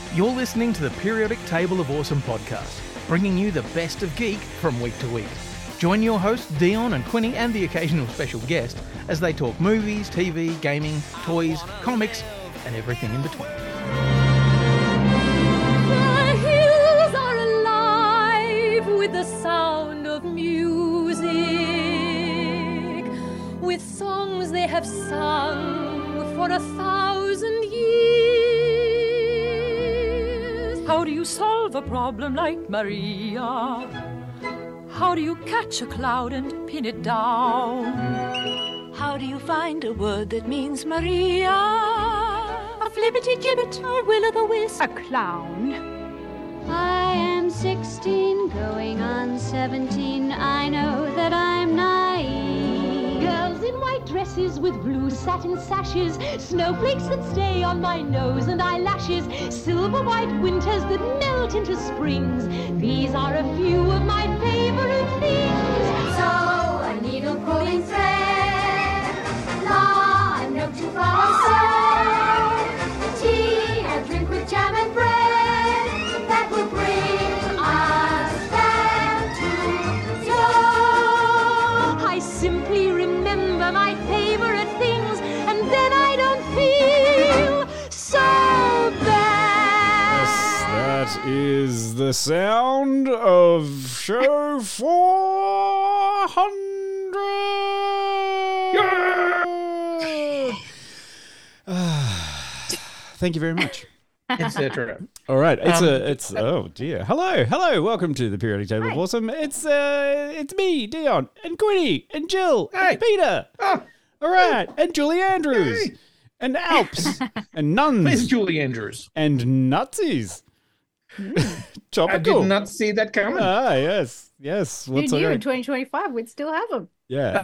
You're listening to the Periodic Table of Awesome podcast, bringing you the best of geek from week to week. Join your hosts Dion and Quinny and the occasional special guest as they talk movies, TV, gaming, toys, comics, and everything in between. The hills are alive with the sound of music, with songs they have sung for 1,000 years. How do you solve a problem like Maria? How do you catch a cloud and pin it down? How do you find a word that means Maria? A flippity-gibbet, a will-o'-the-wisp, a clown. I am 16, going on 17. I know that I'm naive. Girls in white dresses with blue satin sashes, snowflakes that stay on my nose and eyelashes, silver white winters that melt into springs. These are a few of my favorite things. So, a needle pulling thread, law, a note to follow, so, tea, a drink with jam and bread, that will bring us back to I simply remember my favorite things, and then I don't feel so bad. Yes, that is the sound of show 400. Thank you very much. Etc. All right, it's oh dear. Hello, welcome to the Periodic Table of Awesome. It's me, Dion, and Quinny, and Jill, Hey. and Peter. Oh, All right, and Julie Andrews, Hey. and Alps, and there's Nuns, Julie Andrews. and Nutsies. I Topical. did not see that coming. Ah, yes. Who What's knew okay? in 2025 we'd still have them? Yeah.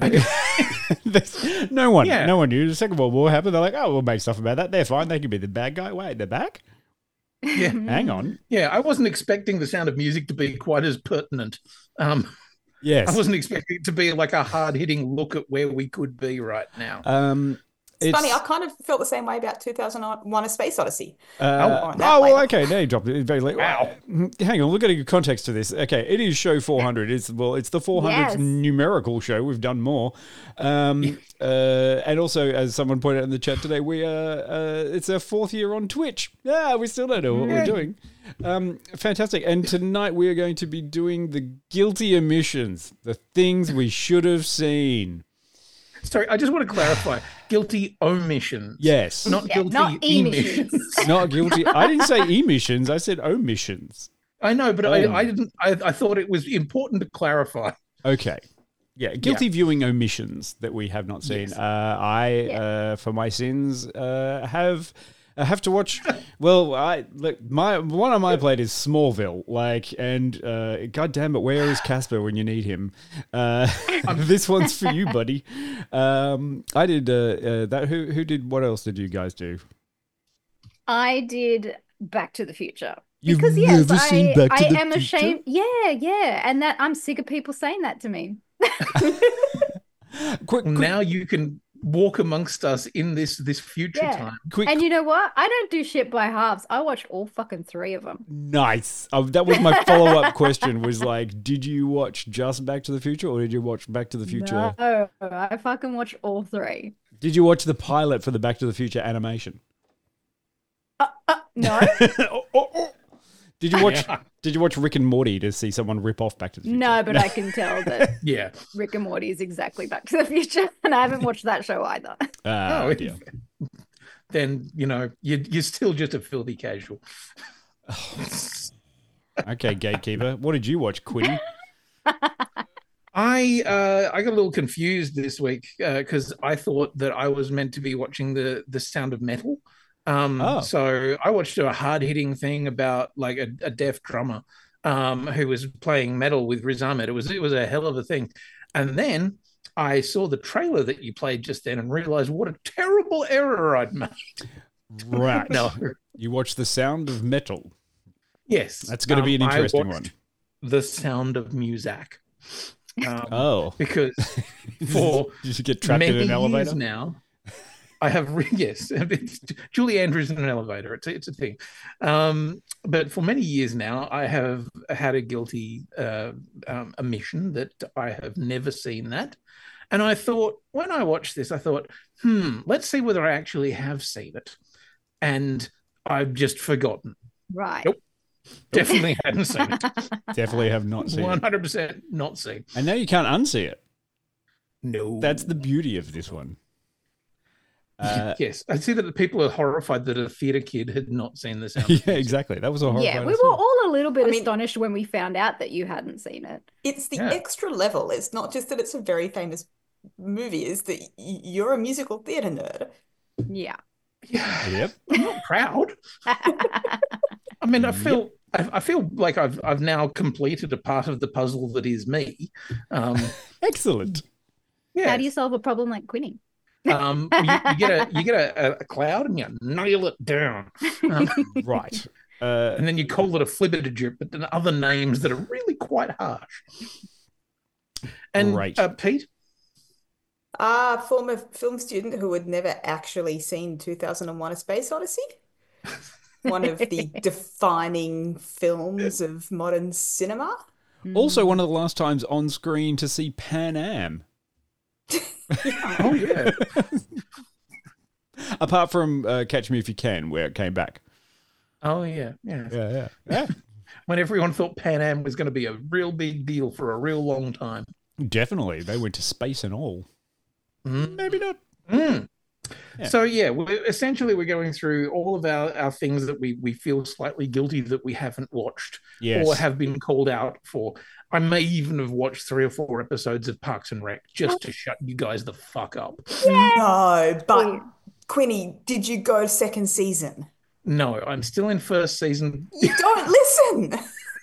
no one knew. The Second World War happened. They're like, oh, we'll make stuff about that. They're fine. They can be the bad guy. Wait, they're back? Yeah. Hang on. Yeah, I wasn't expecting the Sound of Music to be quite as pertinent. Yes. I wasn't expecting it to be like a hard-hitting look at where we could be right now. It's funny, I kind of felt the same way about 2001: A Space Odyssey. well, okay. Now you dropped it. Very late. Wow. Hang on. We've got to give context to this. Okay, it is show 400. It's the 400th Yes. numerical show. We've done more. And also, as someone pointed out in the chat today, we it's our 4th year on Twitch. Yeah, we still don't know what we're doing. Fantastic. And tonight we are going to be doing the guilty omissions, the things we should have seen. Sorry, I just want to clarify. Guilty omissions. Yes. Not guilty not emissions. emissions. Not guilty. I didn't say emissions. I said omissions. I know, but I didn't. I thought it was important to clarify. Okay. Yeah, guilty viewing omissions that we have not seen. Yes. For my sins, have to watch. Well, one on my plate is Smallville. And God damn it, where is Casper when you need him? This one's for you, buddy. I did that. Who did? What else did you guys do? I did Back to the Future. You've Because yes, never seen Back to I the am Future? ashamed. Yeah, and that I'm sick of people saying that to me. Quick, Now you can walk amongst us in this future Yeah. time. quick. And you know what? I don't do shit by halves. I watched all fucking 3 of them. Nice. That was my follow-up question. Was like, did you watch just Back to the Future, or did you watch Back to the Future? No, I fucking watched all 3. Did you watch the pilot for the Back to the Future animation? No, Did you watch? Did you watch Rick and Morty to see someone rip off Back to the Future? no, but I can tell that Yeah. Rick and Morty is exactly Back to the Future, and I haven't watched that show either. Oh, Oh, dear. Then you're still just a filthy casual. Okay, gatekeeper. What did you watch, Quinny? I got a little confused this week because I thought that I was meant to be watching the Sound of Metal. So I watched a hard-hitting thing about like a deaf drummer who was playing metal with Riz Ahmed. It was a hell of a thing. And then I saw the trailer that you played just then and realized what a terrible error I'd made. Right. No. You watched The Sound of Metal. Yes. That's going to be an I interesting watched one. The Sound of Music. Oh. Because for Did you get trapped in many an elevator? years now, I have yes, it's Julie Andrews in an elevator. It's a thing. But for many years now, I have had a guilty omission that I have never seen that. And I thought, when I watched this, I thought, let's see whether I actually have seen it. And I've just forgotten. Right. Nope. Definitely hadn't seen it. Definitely have not seen it. 100% not seen. And now you can't unsee it. No. That's the beauty of this one. Yes, I see that the people are horrified that a theatre kid had not seen this. Yeah, exactly. That was a horrible. Yeah, we were all a little bit astonished when we found out that you hadn't seen it. It's the extra level. It's not just that it's a very famous movie, it's that you're a musical theatre nerd. Yeah. Yeah. Yep. I'm not proud. I mean, I feel like I've now completed a part of the puzzle that is me. Excellent. Yeah. How do you solve a problem like Quinny? You get a cloud and you nail it down. Right. And then you call it a flibbertigibbet, but then other names that are really quite harsh. And right. Pete? Former film student who had never actually seen 2001: A Space Odyssey. One of the defining films of modern cinema. Also, one of the last times on screen to see Pan Am. Oh, yeah. Apart from Catch Me If You Can, where it came back. Oh, yeah. Yeah. Yeah. When everyone thought Pan Am was going to be a real big deal for a real long time. Definitely. They went to space and all. Maybe not. Yeah. So, yeah, we're going through all of our things that we feel slightly guilty that we haven't watched or have been called out for. I may even have watched 3 or 4 episodes of Parks and Rec just to shut you guys the fuck up. No, but Quinny, did you go second season? No, I'm still in first season. You don't listen.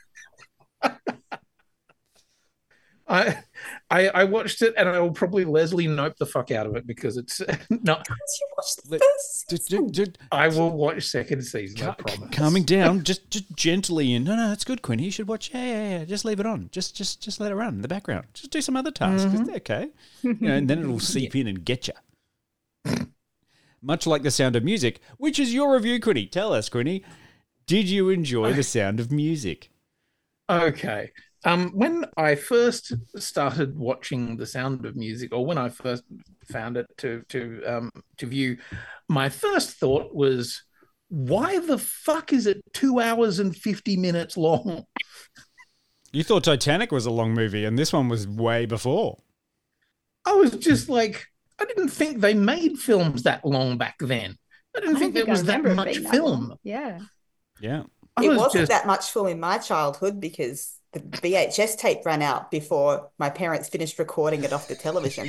I watched it and I will probably Leslie Nope the fuck out of it because it's not. Because you watched the first season. I will watch second season. I promise. Calming down, just gently. And no, it's good, Quinny. You should watch. Yeah. Just leave it on. Just let it run in the background. Just do some other tasks. Okay, and then it'll seep in and get you. Much like The Sound of Music, which is your review, Quinny. Tell us, Quinny, did you enjoy The Sound of Music? Okay. When I first started watching The Sound of Music, or when I first found it to view, my first thought was, why the fuck is it 2 hours and 50 minutes long? You thought Titanic was a long movie, and this one was way before. I was just like, I didn't think they made films that long back then. I didn't think there was that much film. Yeah. Yeah. It wasn't that much film in my childhood because the VHS tape ran out before my parents finished recording it off the television.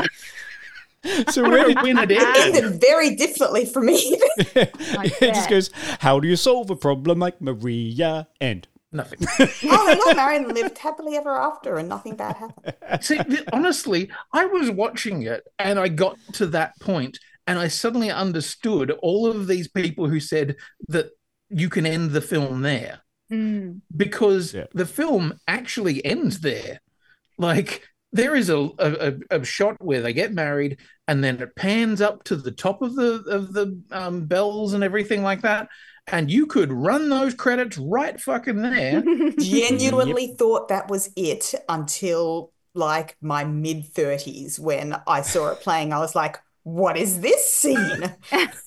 So where did it ended very differently for me. It just goes, how do you solve a problem like Maria? And nothing. They got married and lived happily ever after and nothing bad happened. See, honestly, I was watching it and I got to that point and I suddenly understood all of these people who said that you can end the film there. Because the film actually ends there. Like, there is a shot where they get married and then it pans up to the top of the bells and everything like that. And you could run those credits right fucking there. Genuinely thought that was it until like my mid-30s when I saw it playing. I was like, what is this scene? Deleted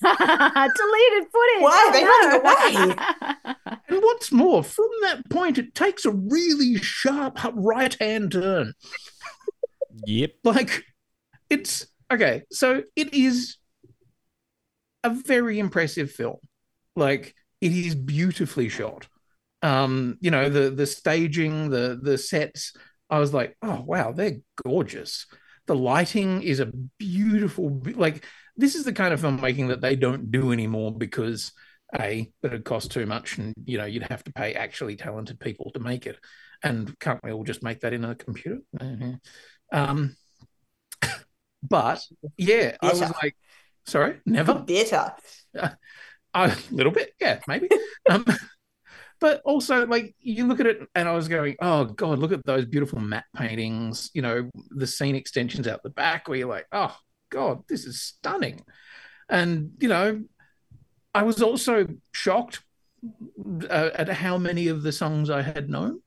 footage. Why are they running away? And what's more, from that point, it takes a really sharp right-hand turn. Yep. Like, it's... Okay, so it is a very impressive film. Like, it is beautifully shot. The staging, the sets, I was like, oh, wow, they're gorgeous. The lighting is a beautiful, like, this is the kind of filmmaking that they don't do anymore because, A, that it costs too much and, you'd have to pay actually talented people to make it. And can't we all just make that in a computer? But, yeah, I was like, sorry, never? Better. A little bit, yeah, maybe. But also, like, you look at it and I was going, oh, God, look at those beautiful matte paintings, the scene extensions out the back where you're like, oh, God, this is stunning. And, I was also shocked at how many of the songs I had known.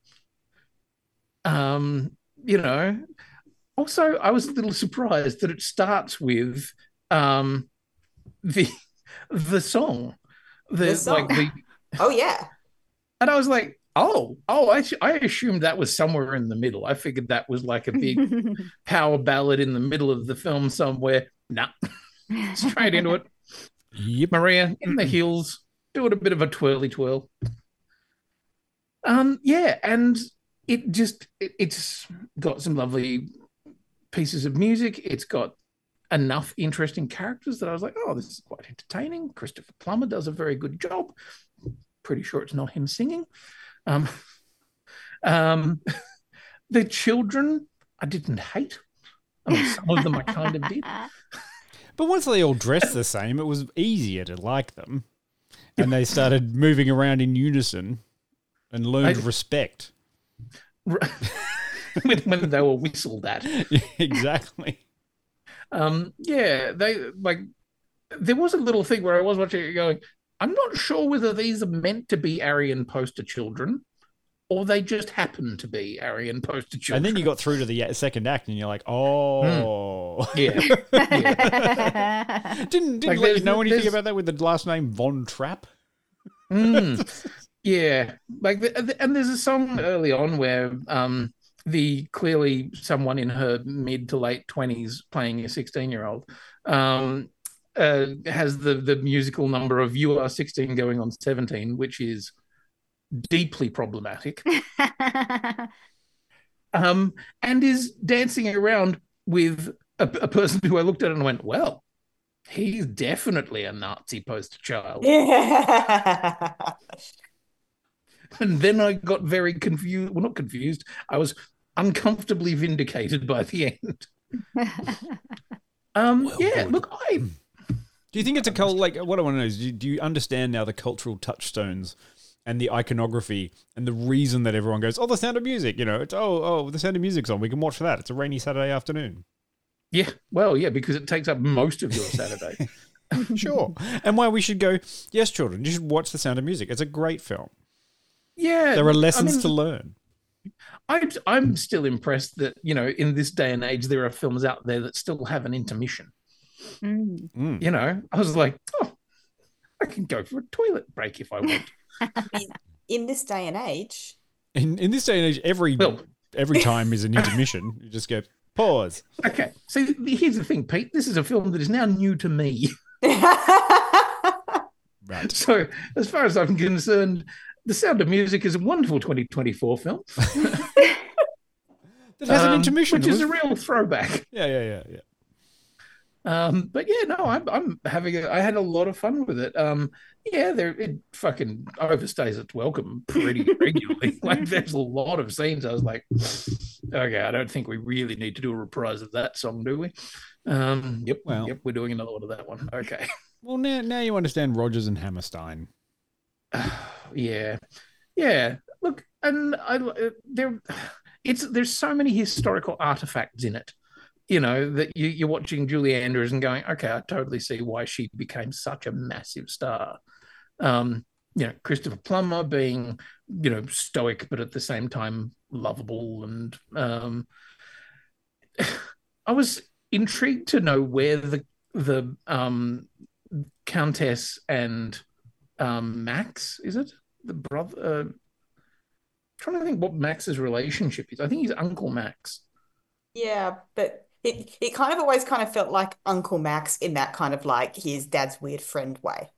Also, I was a little surprised that it starts with the song. The song. Oh, yeah. And I was like, I assumed that was somewhere in the middle. I figured that was like a big power ballad in the middle of the film somewhere. Nah, straight into it. Yep. Maria in the hills, doing a bit of a twirly twirl. Yeah, and it's got some lovely pieces of music. It's got enough interesting characters that I was like, oh, this is quite entertaining. Christopher Plummer does a very good job. Pretty sure it's not him singing. The children I didn't hate. I mean, some of them I kind of did. But once they all dressed the same, it was easier to like them. And they started moving around in unison and learned respect. when they were whistled at. Exactly. Yeah, there was a little thing where I was watching it going, I'm not sure whether these are meant to be Aryan poster children or they just happen to be Aryan poster children. And then you got through to the second act and you're like, oh. Yeah. Didn't let you know anything about that with the last name Von Trapp? Yeah. And there's a song early on where the clearly someone in her mid to late 20s playing a 16-year-old has the musical number of "You Are 16 Going on 17," which is deeply problematic, and is dancing around with a person who I looked at and went, well, he's definitely a Nazi poster child. Yeah. And then I got very confused. Well, not confused. I was uncomfortably vindicated by the end. Look, do you think it's a cult? Like, what I want to know is, do you understand now the cultural touchstones and the iconography and the reason that everyone goes, oh, The Sound of Music, it's, The Sound of Music's on, we can watch that. It's a rainy Saturday afternoon. Yeah, well, yeah, because it takes up most of your Saturday. Sure. And why we should go, yes, children, you should watch The Sound of Music. It's a great film. Yeah. There are lessons to learn. I'm still impressed that, in this day and age, there are films out there that still have an intermission. I was like, I can go for a toilet break if I want. In this day and age. In this day and age, every time is an intermission. You just go, pause. Okay. So here's the thing, Pete. This is a film that is now new to me. Right. So as far as I'm concerned, The Sound of Music is a wonderful 2024 film. That has an intermission. Which is a real throwback. Yeah. But yeah, no, I had a lot of fun with it. It fucking overstays its welcome pretty regularly. Like, there's a lot of scenes I was like, okay, I don't think we really need to do a reprise of that song, do we? Yep, we're doing another one of that one. Okay. Well, now you understand Rodgers and Hammerstein. Yeah. Look, and there's so many historical artifacts in it. That you're watching Julie Andrews and going, okay, I totally see why she became such a massive star. Christopher Plummer being, stoic, but at the same time lovable. And I was intrigued to know where the Countess and Max, is it? The brother? Trying to think what Max's relationship is. I think he's Uncle Max. Yeah, but it kind of always kind of felt like Uncle Max in that kind of like his dad's weird friend way.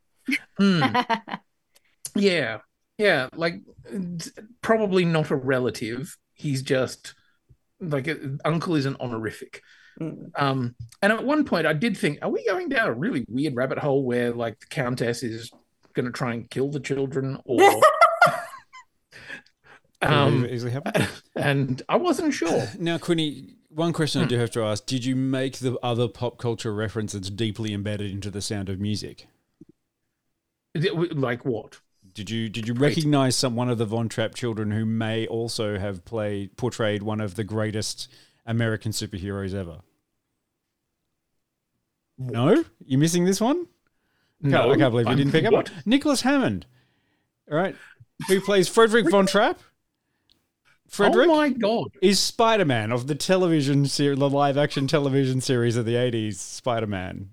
Yeah, like probably not a relative. He's just like uncle is an honorific. And at one point I did think, are we going down a really weird rabbit hole where like the Countess is going to try and kill the children, or easily happen? And I wasn't sure. Now, Quinny, one question I do have to ask: did you make the other pop culture reference that's deeply embedded into The Sound of Music? Like what? Did you recognize one of the Von Trapp children who may also have portrayed one of the greatest American superheroes ever? What? No, you missing this one? I can't believe you didn't pick up on Nicholas Hammond. All right. Who plays Frederick Von Trapp? Frederick oh my God. is Spider-Man of the television series, the live-action television series of the 80s, Spider-Man.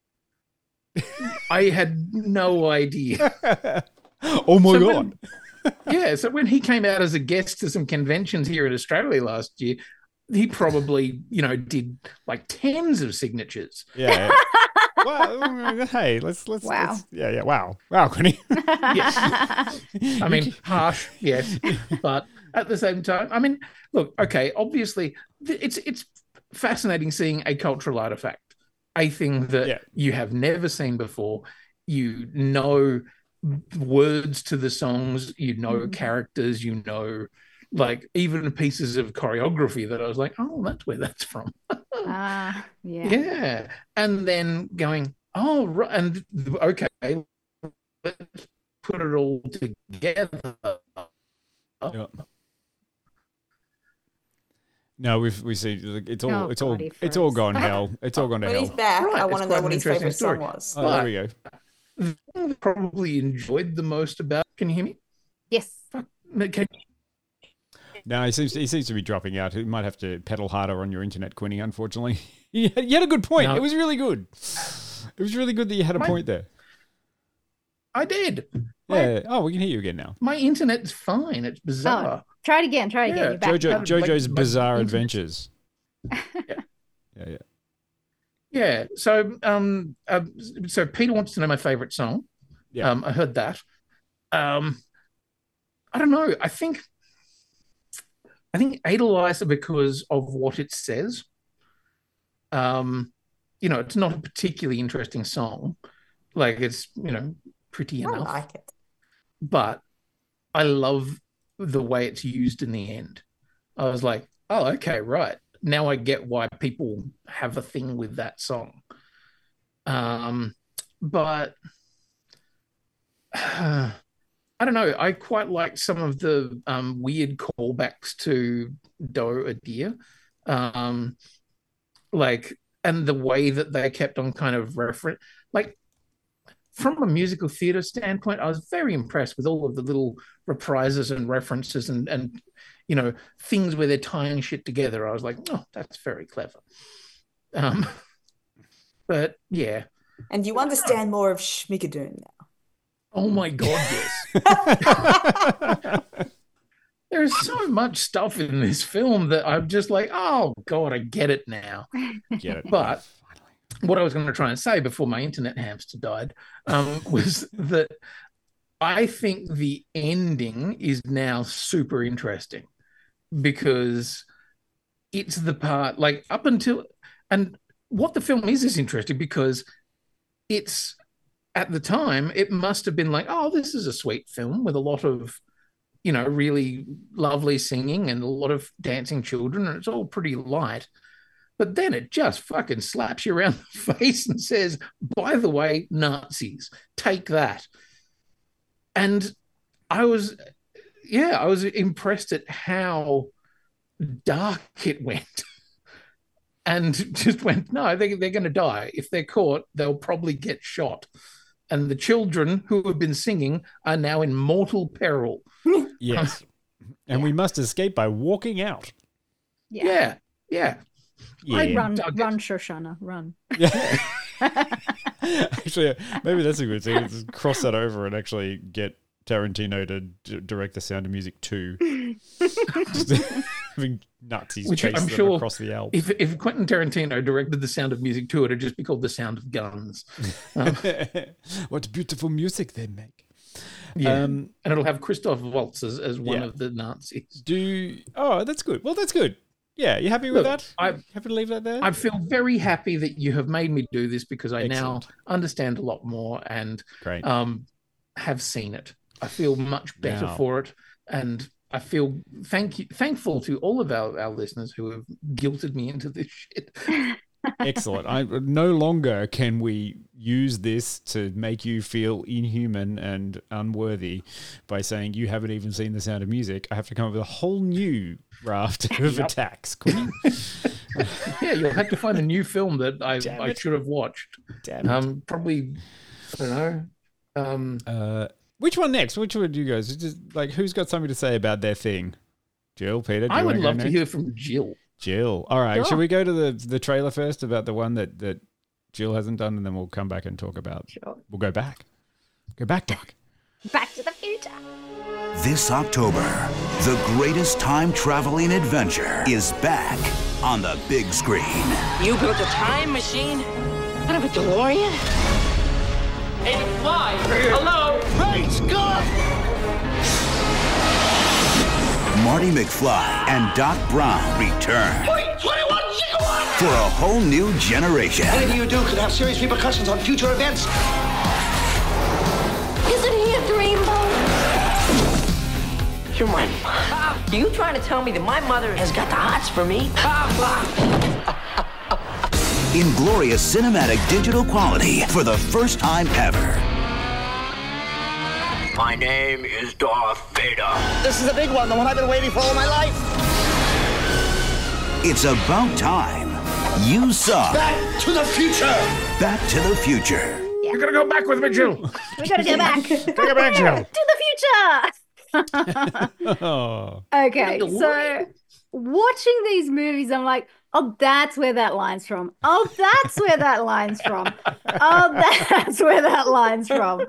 I had no idea. Oh my God. So when he came out as a guest to some conventions here in Australia last year, he probably, did like tens of signatures. Yeah. Well, hey, let's Wow. Wow, Quinny. Yes. I mean, harsh, yes. But at the same time, I mean, look, okay, obviously it's fascinating seeing a cultural artifact, a thing that you have never seen before. You know words to the songs, you know characters, you know, like even pieces of choreography that I was like, oh, that's where that's from. Yeah. And then going, oh, right, and okay, let's put it all together. Yeah. No, we see it's all gone hell. It's all gone to When hell. he's back, Right, I want it's to quite know what an his favorite interesting song story. was. Oh, there we go. The thing I probably enjoyed the most about. Can you hear me? Yes. Okay. No, he seems to be dropping out. You might have to pedal harder on your internet, Quinny, unfortunately. You had a good point. No. It was really good. It was really good that you had a point there. I did. Yeah. Oh, we can hear you again now. My internet's fine. It's bizarre. Try it again. Yeah, You're back. JoJo's Like Bizarre internet. Adventures. Yeah. Yeah. Yeah. So, so Peter wants to know my favorite song. Yeah. I heard that. I don't know. I think Edelweiss because of what it says. It's not a particularly interesting song. Like it's, pretty I enough. like it. But I love the way it's used in the end. I was like, oh, okay, right. Now I get why people have a thing with that song. But I don't know. I quite like some of the weird callbacks to Do Adir. And the way that they kept on kind of reference, like from a musical theater standpoint, I was very impressed with all of the little reprises and references and things where they're tying shit together. I was like, oh, that's very clever. But yeah. And you understand more of Schmigadoon now. Oh my God, yes. There's so much stuff in this film that I'm just like, oh God, I get it now. Get it. But what I was going to try and say before my internet hamster died was that I think the ending is now super interesting because it's the part like up until and what the film is interesting because it's at the time it must have been like, oh, this is a sweet film with a lot of really lovely singing and a lot of dancing children and it's all pretty light. But then it just fucking slaps you around the face and says, by the way, Nazis, take that. And I was impressed at how dark it went. And just went, no, they're going to die. If they're caught, they'll probably get shot. And the children who have been singing are now in mortal peril. Yes. And we must escape by walking out. Yeah. Run, Shoshana, run. Yeah. Actually, maybe that's a good thing. Just cross that over and actually get Tarantino to direct The Sound of Music 2. Just having Nazis chase them sure across the Alps. If Quentin Tarantino directed The Sound of Music 2, it would just be called The Sound of Guns. What beautiful music they make. Yeah, and it'll have Christoph Waltz as one of the Nazis. That's good. Well, that's good. Yeah, you happy with that? Happy to leave that there? I feel very happy that you have made me do this because I now understand a lot more and have seen it. I feel much better for it, and I feel thankful to all of our listeners who have guilted me into this shit. Excellent. No longer can we use this to make you feel inhuman and unworthy by saying you haven't even seen The Sound of Music. I have to come up with a whole new raft of attacks. Yeah, you'll have to find a new film that I should have watched. Damn it. Probably I don't know. Which one next? Which one do you guys? Just like who's got something to say about their thing? Jill, Peter. Do I you would wanna go love to next? hear from Jill. Jill. All right. Sure. Should we go to the trailer first about the one that Jill hasn't done, and then we'll come back and talk about. Sure. We'll go back. Go back, Doc. Back to the Future. This October, the greatest time-traveling adventure is back on the big screen. You built a time machine out of a DeLorean? 85. Hello. Great Scott! Marty McFly and Doc Brown return Wait, 21 gigawatts! for a whole new generation. Anything you do could have serious repercussions on future events. Isn't he a dreamboat? You're my mom. Are you trying to tell me that my mother has got the hots for me? In glorious cinematic digital quality for the first time ever. My name is Darth Vader. This is a big one, the one I've been waiting for all my life. It's about time you saw Back to the future. Back to the Future. You're gonna go back with me, Jill. We gotta go back. Go back, Jill. To the future. Oh. Okay, so watching these movies, I'm like, oh, that's where that line's from. Oh, that's where that line's from. Oh, that's where that line's from.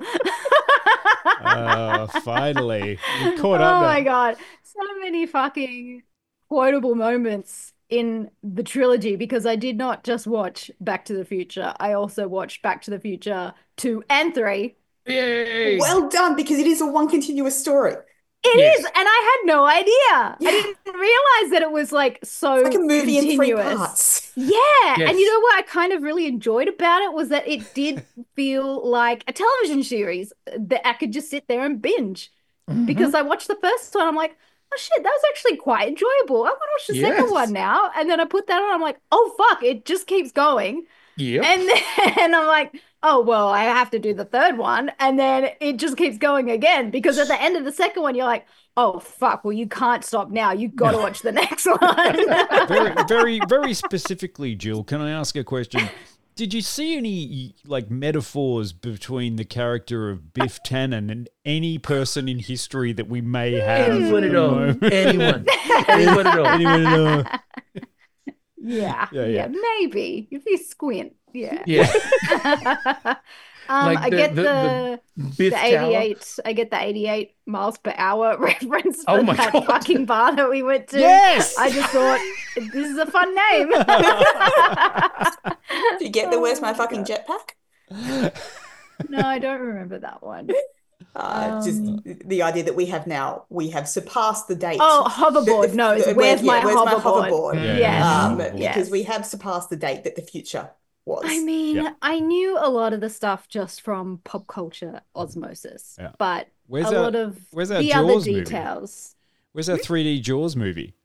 Finally. You caught Oh up my there. God. So many fucking quotable moments in the trilogy because I did not just watch Back to the Future. I also watched Back to the Future 2 and 3. Yay! Well done, because it is a one continuous story. It Yes. is, and I had no idea. I didn't realize that it was like so It's like a movie in three continuous. parts. Yeah, Yes. and you know what I kind of really enjoyed about it was that it did feel like a television series that I could just sit there and binge. Because I watched the first one, I'm like, oh shit, that was actually quite enjoyable. I want to watch the second Yes. one now. And then I put that on, I'm like, oh fuck, it just keeps going. Yep. And then I'm like, oh, well, I have to do the third one. And then it just keeps going again because at the end of the second one, you're like, oh, fuck, well, you can't stop now. You've got to watch the next one. Very, very, very specifically, Jill, can I ask a question? Did you see any like metaphors between the character of Biff Tannen and any person in history that we may have? Anyone at at the all. moment? Anyone. Anyone at all. Anyone at all? Yeah, maybe. If you squint, yeah. Yeah. Like I the- get the Biff the Tower. 88. I get the 88 miles per hour reference Oh for my that God. fucking bar that we went to. Yes! I just thought this is a fun name. Do you get the where's my fucking jetpack? No, I don't remember that one. Just the idea that we have surpassed the date. Oh, hoverboard. No, it's where's my hoverboard? Yeah, Yes. Because we have surpassed the date that the future was. I mean, Yeah. I knew a lot of the stuff just from pop culture osmosis, Yeah. but Where's a that- lot of where's that the other Jaws movie? details. Where's that 3D Jaws movie?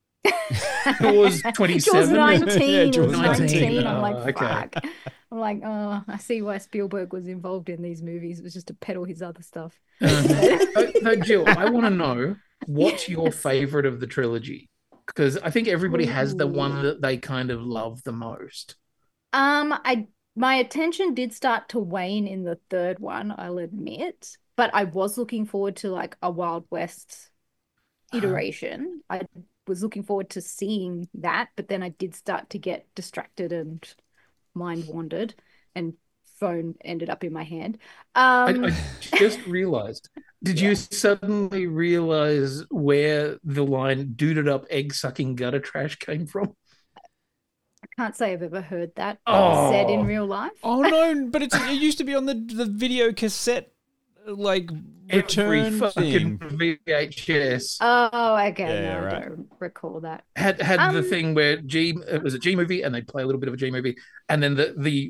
Jaws 27. Jaws 19. Yeah, It was Jaws 19. 19. I'm like, Oh, okay. fuck. I'm like, oh, I see why Spielberg was involved in these movies. It was just to peddle his other stuff. No, Jill, I want to know what's your favorite of the trilogy? Because I think everybody has the one that they kind of love the most. My attention did start to wane in the third one, I'll admit, but I was looking forward to like a Wild West iteration. I was looking forward to seeing that, but then I did start to get distracted and mind wandered, and phone ended up in my hand. I just realized. Did you suddenly realize where the line "duded up egg sucking gutter trash" came from? I can't say I've ever heard that Oh. said in real life. Oh no, but it used to be on the video cassette like Every return fucking thing. VHS Oh, okay. Yeah, No, right. I don't recall that. had the thing where it was a G movie, and they'd play a little bit of a G movie, and then the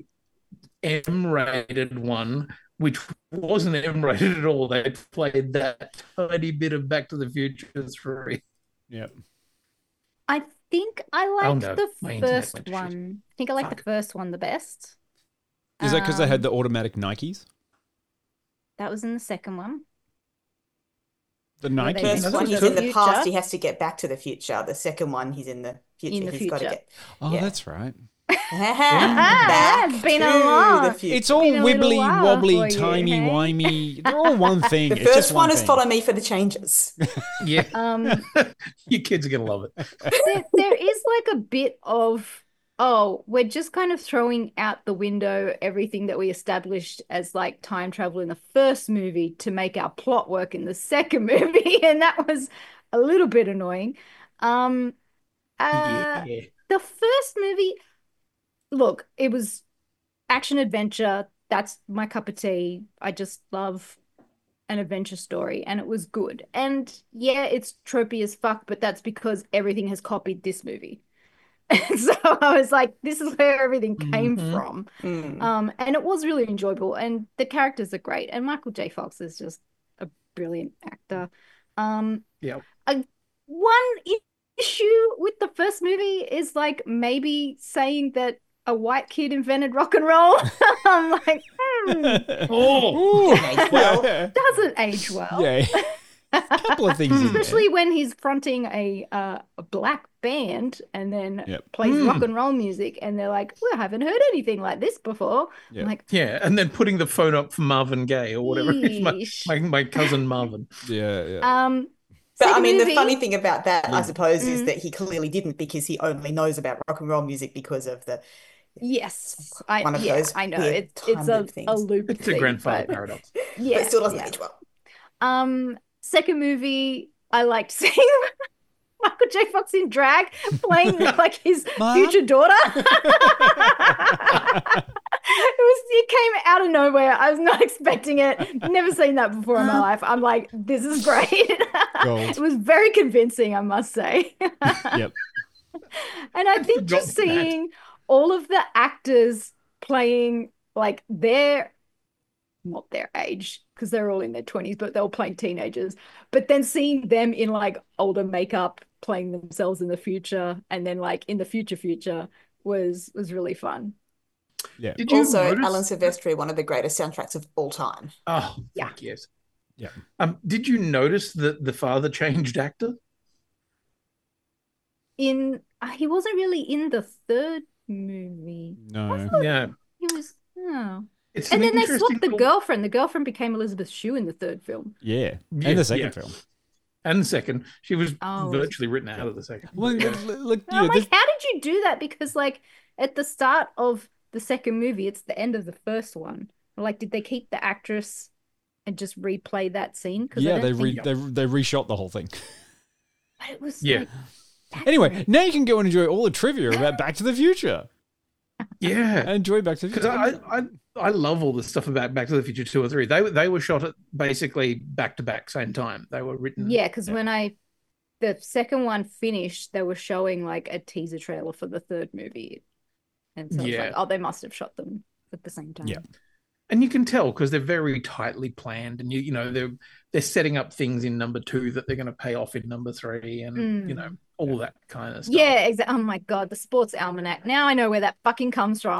M-rated one, which wasn't M-rated at all, they played that tiny bit of Back to the Future 3. Yep. I think I liked no, the my internet first went to shit. one. I think I liked the Fuck. first one the best. Is that because they had the automatic Nikes? That was in the second one. The Where Nikes? they First went one, to he's the in the past. future. He has to get back to the future. The second one, he's in the future. In the He's got to future. get. Oh, yeah. that's right. Back It's been to a while. the future. It's all been a little wibbly while wobbly, for you, timey hey? wimey. They're all one thing. The It's just first one is thing. Follow Me for the Changes. Yeah, Um, you kids are gonna love it. there is like a bit of, oh, we're just kind of throwing out the window everything that we established as like time travel in the first movie to make our plot work in the second movie, and that was a little bit annoying. Um, Yeah. the first movie, look, it was action adventure. That's my cup of tea. I just love an adventure story, and it was good. And yeah, it's tropey as fuck, but that's because everything has copied this movie. And so I was like, this is where everything came from. And it was really enjoyable, and the characters are great, and Michael J. Fox is just a brilliant actor. Yeah. One issue with the first movie is like maybe saying that a white kid invented rock and roll. I'm like, Oh, Well, doesn't age well. Yeah. A couple of things in there. Especially when he's fronting a black band and then Yep. plays rock and roll music, and they're like, "We haven't heard anything like this before." Yep. I'm like, yeah, and then putting the phone up for Marvin Gaye or whatever. It's Yeesh. my cousin Marvin. Yeah. but I second mean, the movie- funny thing about that, I suppose, is that he clearly didn't, because he only knows about rock and roll music because of the yes, one of those I know weird it's time a loop things. loop. It's a thing, grandfather but paradox. yeah, but it still doesn't yeah. age well. Second movie, I liked seeing Michael J. Fox in drag playing like his future daughter. It came out of nowhere. I was not expecting it. Never seen that before in my life. I'm like, this is great. Gold. It was very convincing, I must say. Yep. And I think just forgot that. seeing all of the actors playing like not their age, because they're all in their 20s, but they were playing teenagers. But then seeing them in like older makeup playing themselves in the future, and then like in the future was really fun. Yeah. Did you Also, notice? Alan Silvestri, one of the greatest soundtracks of all time. Oh, Yeah. fuck yes. Yeah. Did you notice that the father changed actor? He wasn't really in the third movie. No. Yeah. He was It's and an then they interesting swapped the little- girlfriend. The girlfriend became Elizabeth Shue in the third film. Yeah. Yeah, And the second yeah. film. And the second, she was Oh. virtually written out of the second. Well, look, And you I'm know, like, how did you do that? Because like at the start of the second movie, it's the end of the first one. Like, did they keep the actress and just replay that scene? Because yeah, they reshot the whole thing. But it was Yeah. like, Anyway, now you can go and enjoy all the trivia about Back to the Future. Yeah. Enjoy Back to the Because Future. I love all the stuff about Back to the Future 2 or 3. They were shot at basically back to back same time. They were written. yeah, because when the second one finished, they were showing like a teaser trailer for the third movie. And so I was Yeah. like, oh, they must have shot them at the same time. Yeah. And you can tell because they're very tightly planned, and you know they're setting up things in number 2 that they're going to pay off in number 3, and you know all that kind of stuff. Yeah, exactly. Oh my God, the sports almanac. Now I know where that fucking comes from.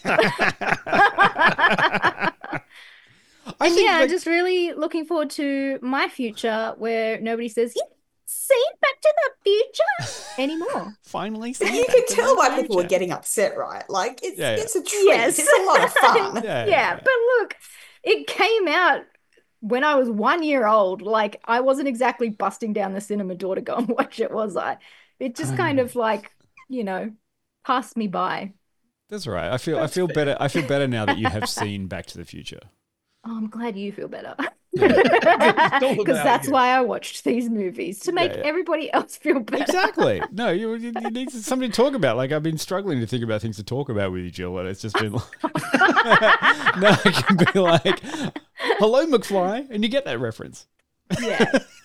I think I'm just really looking forward to my future where nobody says, "You've seen Back to the Future" anymore. finally. You could tell why people were getting upset, right? Like, it's Yeah, yeah. it's a treat. Yes. It's a lot of fun. Yeah, but look, it came out when I was 1 year old. Like, I wasn't exactly busting down the cinema door to go and watch it, was I? It just kind of like, passed me by. That's right. I feel better. I feel better now that you have seen Back to the Future. Oh, I'm glad you feel better. It's all Because about that's you. why I watched these movies, to make yeah. everybody else feel better. Exactly. No, you need something to talk about. Like, I've been struggling to think about things to talk about with you, Jill, and it's just been like, no, it can be like, hello, McFly, and you get that reference. Yeah.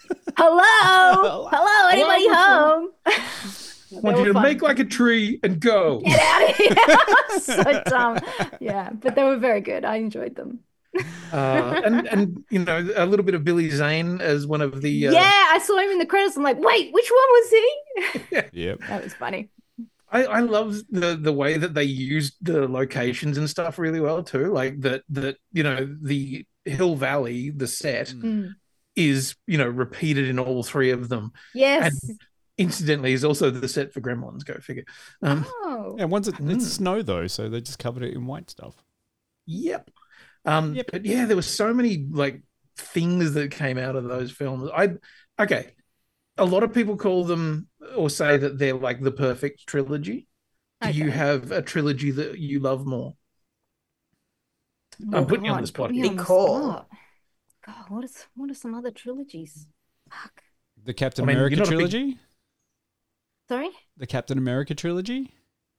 Hello, anybody home? I want you to make like a tree and go. Get out of here. So dumb. Yeah, but they were very good. I enjoyed them. And a little bit of Billy Zane as one of the Yeah, I saw him in the credits. I'm like, wait, which one was he? Yep. That was funny. I love the way that they used the locations and stuff really well too. Like that the Hill Valley, the set is repeated in all 3 of them. Yes. incidentally is also the set for Gremlins. Go figure. Oh. Yeah, once it's snow though, so they just covered it in white stuff. Yep. But yeah, there were so many like things that came out of those films. Okay. A lot of people call them or say that they're like the perfect trilogy. Do you have a trilogy that you love more? I'm putting you on the spot. Big call. God, what are some other trilogies? Fuck. The Captain America trilogy? Sorry? The Captain America trilogy?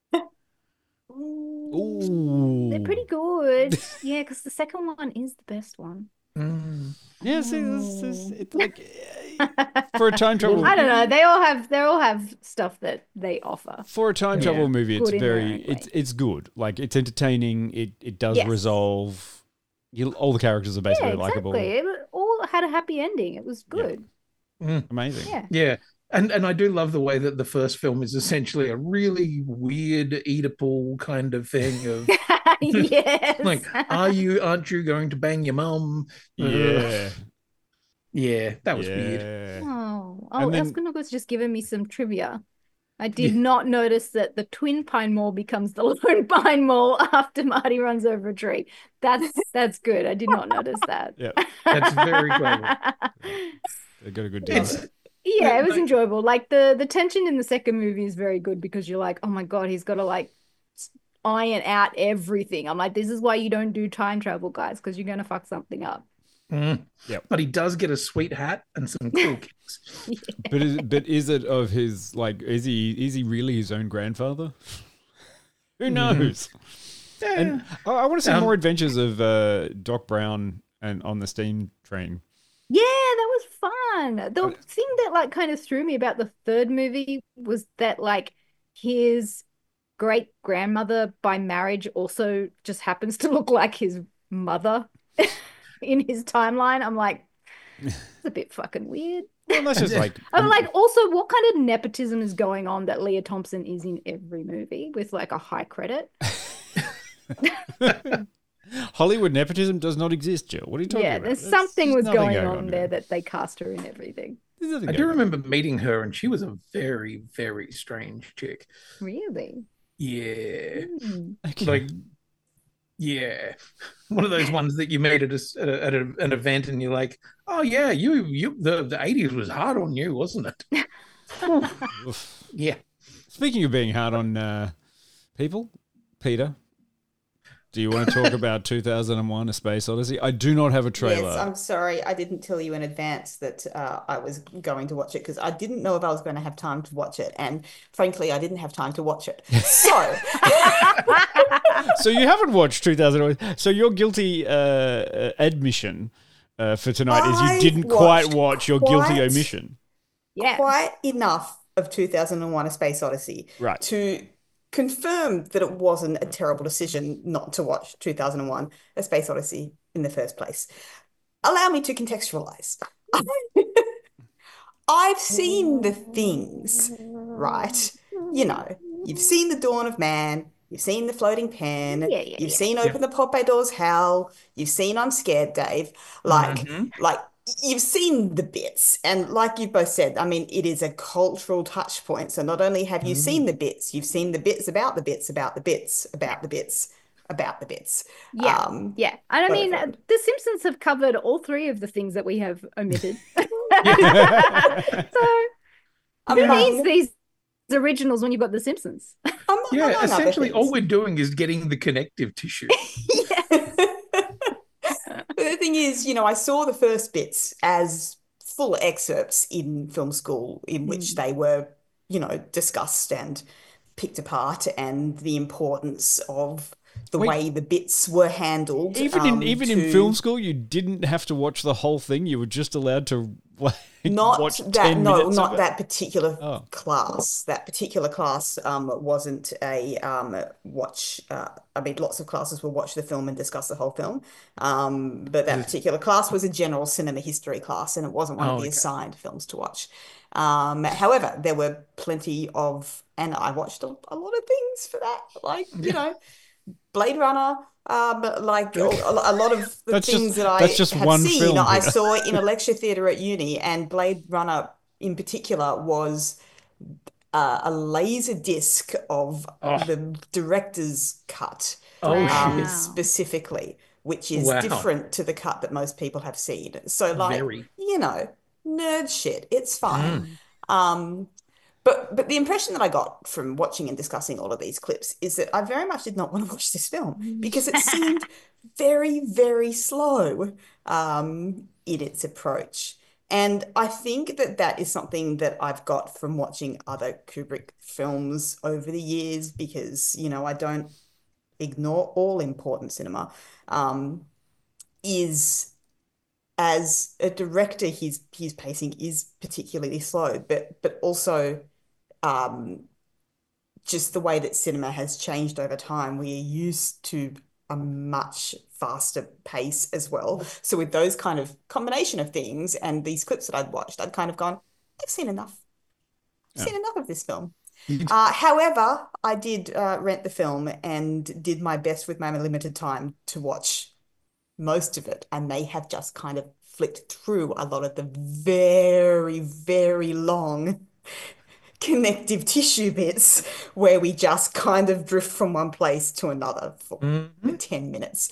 Ooh. They're pretty good. Yeah, because the second one is the best one. Yeah, see, it's like for a time travel. I don't know. They all have stuff that they offer. For a time travel movie, it's good. Like it's entertaining. It does resolve. All the characters are basically likable. It all had a happy ending. It was good. Yeah. Amazing. Yeah. And I do love the way that the first film is essentially a really weird Oedipal kind of thing of yes. like, aren't you going to bang your mum? Yeah. Yeah, that was weird. Oh, Elskanaga was just giving me some trivia. I did not notice that the Twin Pine Mall becomes the Lone Pine Mall after Marty runs over a tree. That's good. I did not notice that. Yeah. That's very clever. They got a good deal. Yeah, it was enjoyable. Like the tension in the second movie is very good because you're like, oh my God, he's got to like iron out everything. I'm like, this is why you don't do time travel, guys, because you're going to fuck something up. Yeah, but he does get a sweet hat and some cool kicks. But is it of his like? Is he really his own grandfather? Who knows? Yeah. And I want to see more adventures of Doc Brown and on the steam train. Yeah, that was fun. The thing that like kind of threw me about the third movie was that like his great grandmother by marriage also just happens to look like his mother in his timeline. I'm like, it's a bit fucking weird. Well, that's just like I'm like, also, what kind of nepotism is going on that Leah Thompson is in every movie with like a high credit? Hollywood nepotism does not exist, Jill. What are you talking about? There's something was going on there that they cast her in everything. I do remember meeting her, and she was a very, very strange chick. Really? Yeah. Okay. Like, yeah. One of those ones that you meet at an event, and you're like, oh yeah, the 80s was hard on you, wasn't it? Yeah. Speaking of being hard on people, Peter, do you want to talk about 2001: A Space Odyssey? I do not have a trailer. Yes, I'm sorry. I didn't tell you in advance that I was going to watch it because I didn't know if I was going to have time to watch it. And frankly, I didn't have time to watch it. So, so you haven't watched 2001. So your guilty admission for tonight is you didn't quite watch your guilty omission. Yeah. Quite enough of 2001: A Space Odyssey to confirm that it wasn't a terrible decision not to watch 2001: A Space Odyssey in the first place. Allow me to contextualize. I've seen the things, right? You know, you've seen The Dawn of Man, you've seen The Floating Pan, you've seen Open the Popeye Doors Hell, you've seen I'm Scared, Dave. Like, you've seen the bits, and like you both said, I mean, it is a cultural touch point. So not only have you seen the bits, you've seen the bits about the bits about the bits about the bits about the bits. Yeah, yeah. And I mean, The Simpsons have covered all three of the things that we have omitted. So who needs these originals when you've got The Simpsons? Essentially, all we're doing is getting the connective tissue. But the thing is, you know, I saw the first bits as full excerpts in film school in which they were, you know, discussed and picked apart, and the importance of the way the bits were handled. Even in film school, you didn't have to watch the whole thing. You were just allowed to watch 10 minutes not of it. that particular class. That particular class wasn't a watch. I mean, lots of classes will watch the film and discuss the whole film. But that particular class was a general cinema history class, and it wasn't one of the assigned films to watch. However, there were plenty of, and I watched a lot of things for that, like, you know, Blade Runner, like a lot of the things that I had seen, I saw in a lecture theatre at uni, and Blade Runner in particular was a laser disc of the director's cut, shit. specifically, which is Wow. different to the cut that most people have seen. So, like, you know, nerd shit. It's fine. But the impression that I got from watching and discussing all of these clips is that I very much did not want to watch this film because it seemed very, very slow in its approach. And I think that that is something that I've got from watching other Kubrick films over the years because, you know, I don't ignore all important cinema, is as a director, his pacing is particularly slow, but also just the way that cinema has changed over time. We are used to a much faster pace as well. So with those kind of combination of things and these clips that I'd watched, I'd kind of gone, I've seen enough. I've seen enough of this film. However, I did rent the film and did my best with my limited time to watch most of it. I may have just kind of flicked through a lot of the very, very long connective tissue bits where we just kind of drift from one place to another for 10 minutes.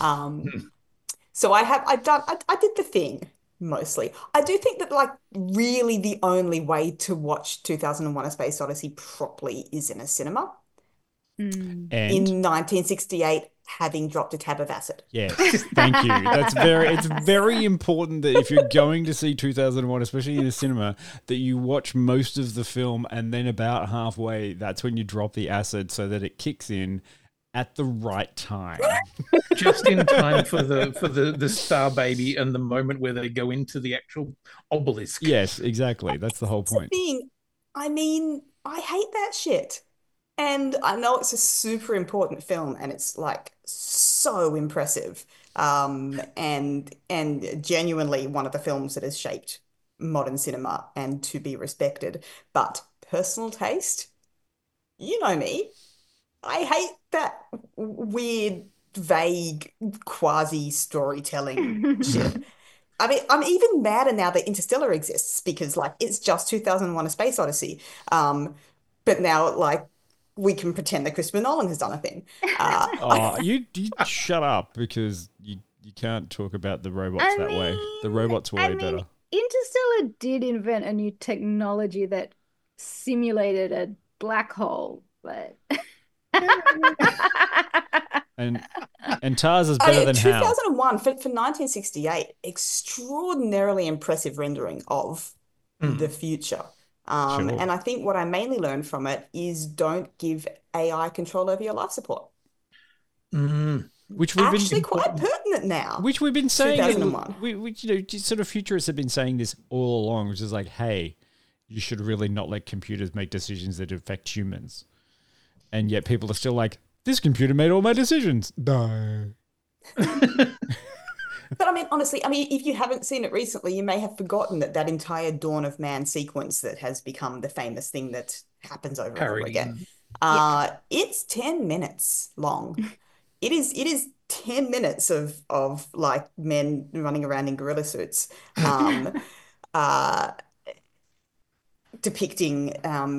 So I did the thing mostly. I do think that like really the only way to watch 2001: A Space Odyssey properly is in a cinema. In 1968, having dropped a tab of acid. Yes, thank you. It's very important that if you're going to see 2001, especially in the cinema, that you watch most of the film and then about halfway, that's when you drop the acid so that it kicks in at the right time. Just in time for the star baby and the moment where they go into the actual obelisk. Yes, exactly. That's the whole point. I mean, I hate that shit. And I know it's a super important film and it's like so impressive. And genuinely one of the films that has shaped modern cinema and to be respected. But personal taste, you know me, I hate that weird, vague, quasi-storytelling shit. I mean, I'm even madder now that Interstellar exists because like it's just 2001: A Space Odyssey. But now like we can pretend that Christopher Nolan has done a thing. You shut up because you can't talk about the robots that way. The robots way better. Interstellar did invent a new technology that simulated a black hole, but and TARS is better than 2001 for 1968, extraordinarily impressive rendering of the future. Sure. And I think what I mainly learned from it is don't give AI control over your life support. Which we've actually quite pertinent now. Which we've been saying. 2001. We sort of futurists have been saying this all along, which is like, hey, you should really not let computers make decisions that affect humans. And yet people are still like, this computer made all my decisions. No. But I mean, honestly, if you haven't seen it recently, you may have forgotten that entire Dawn of Man sequence that has become the famous thing that happens over and over again. It's 10 minutes long. It is 10 minutes of like men running around in gorilla suits, depicting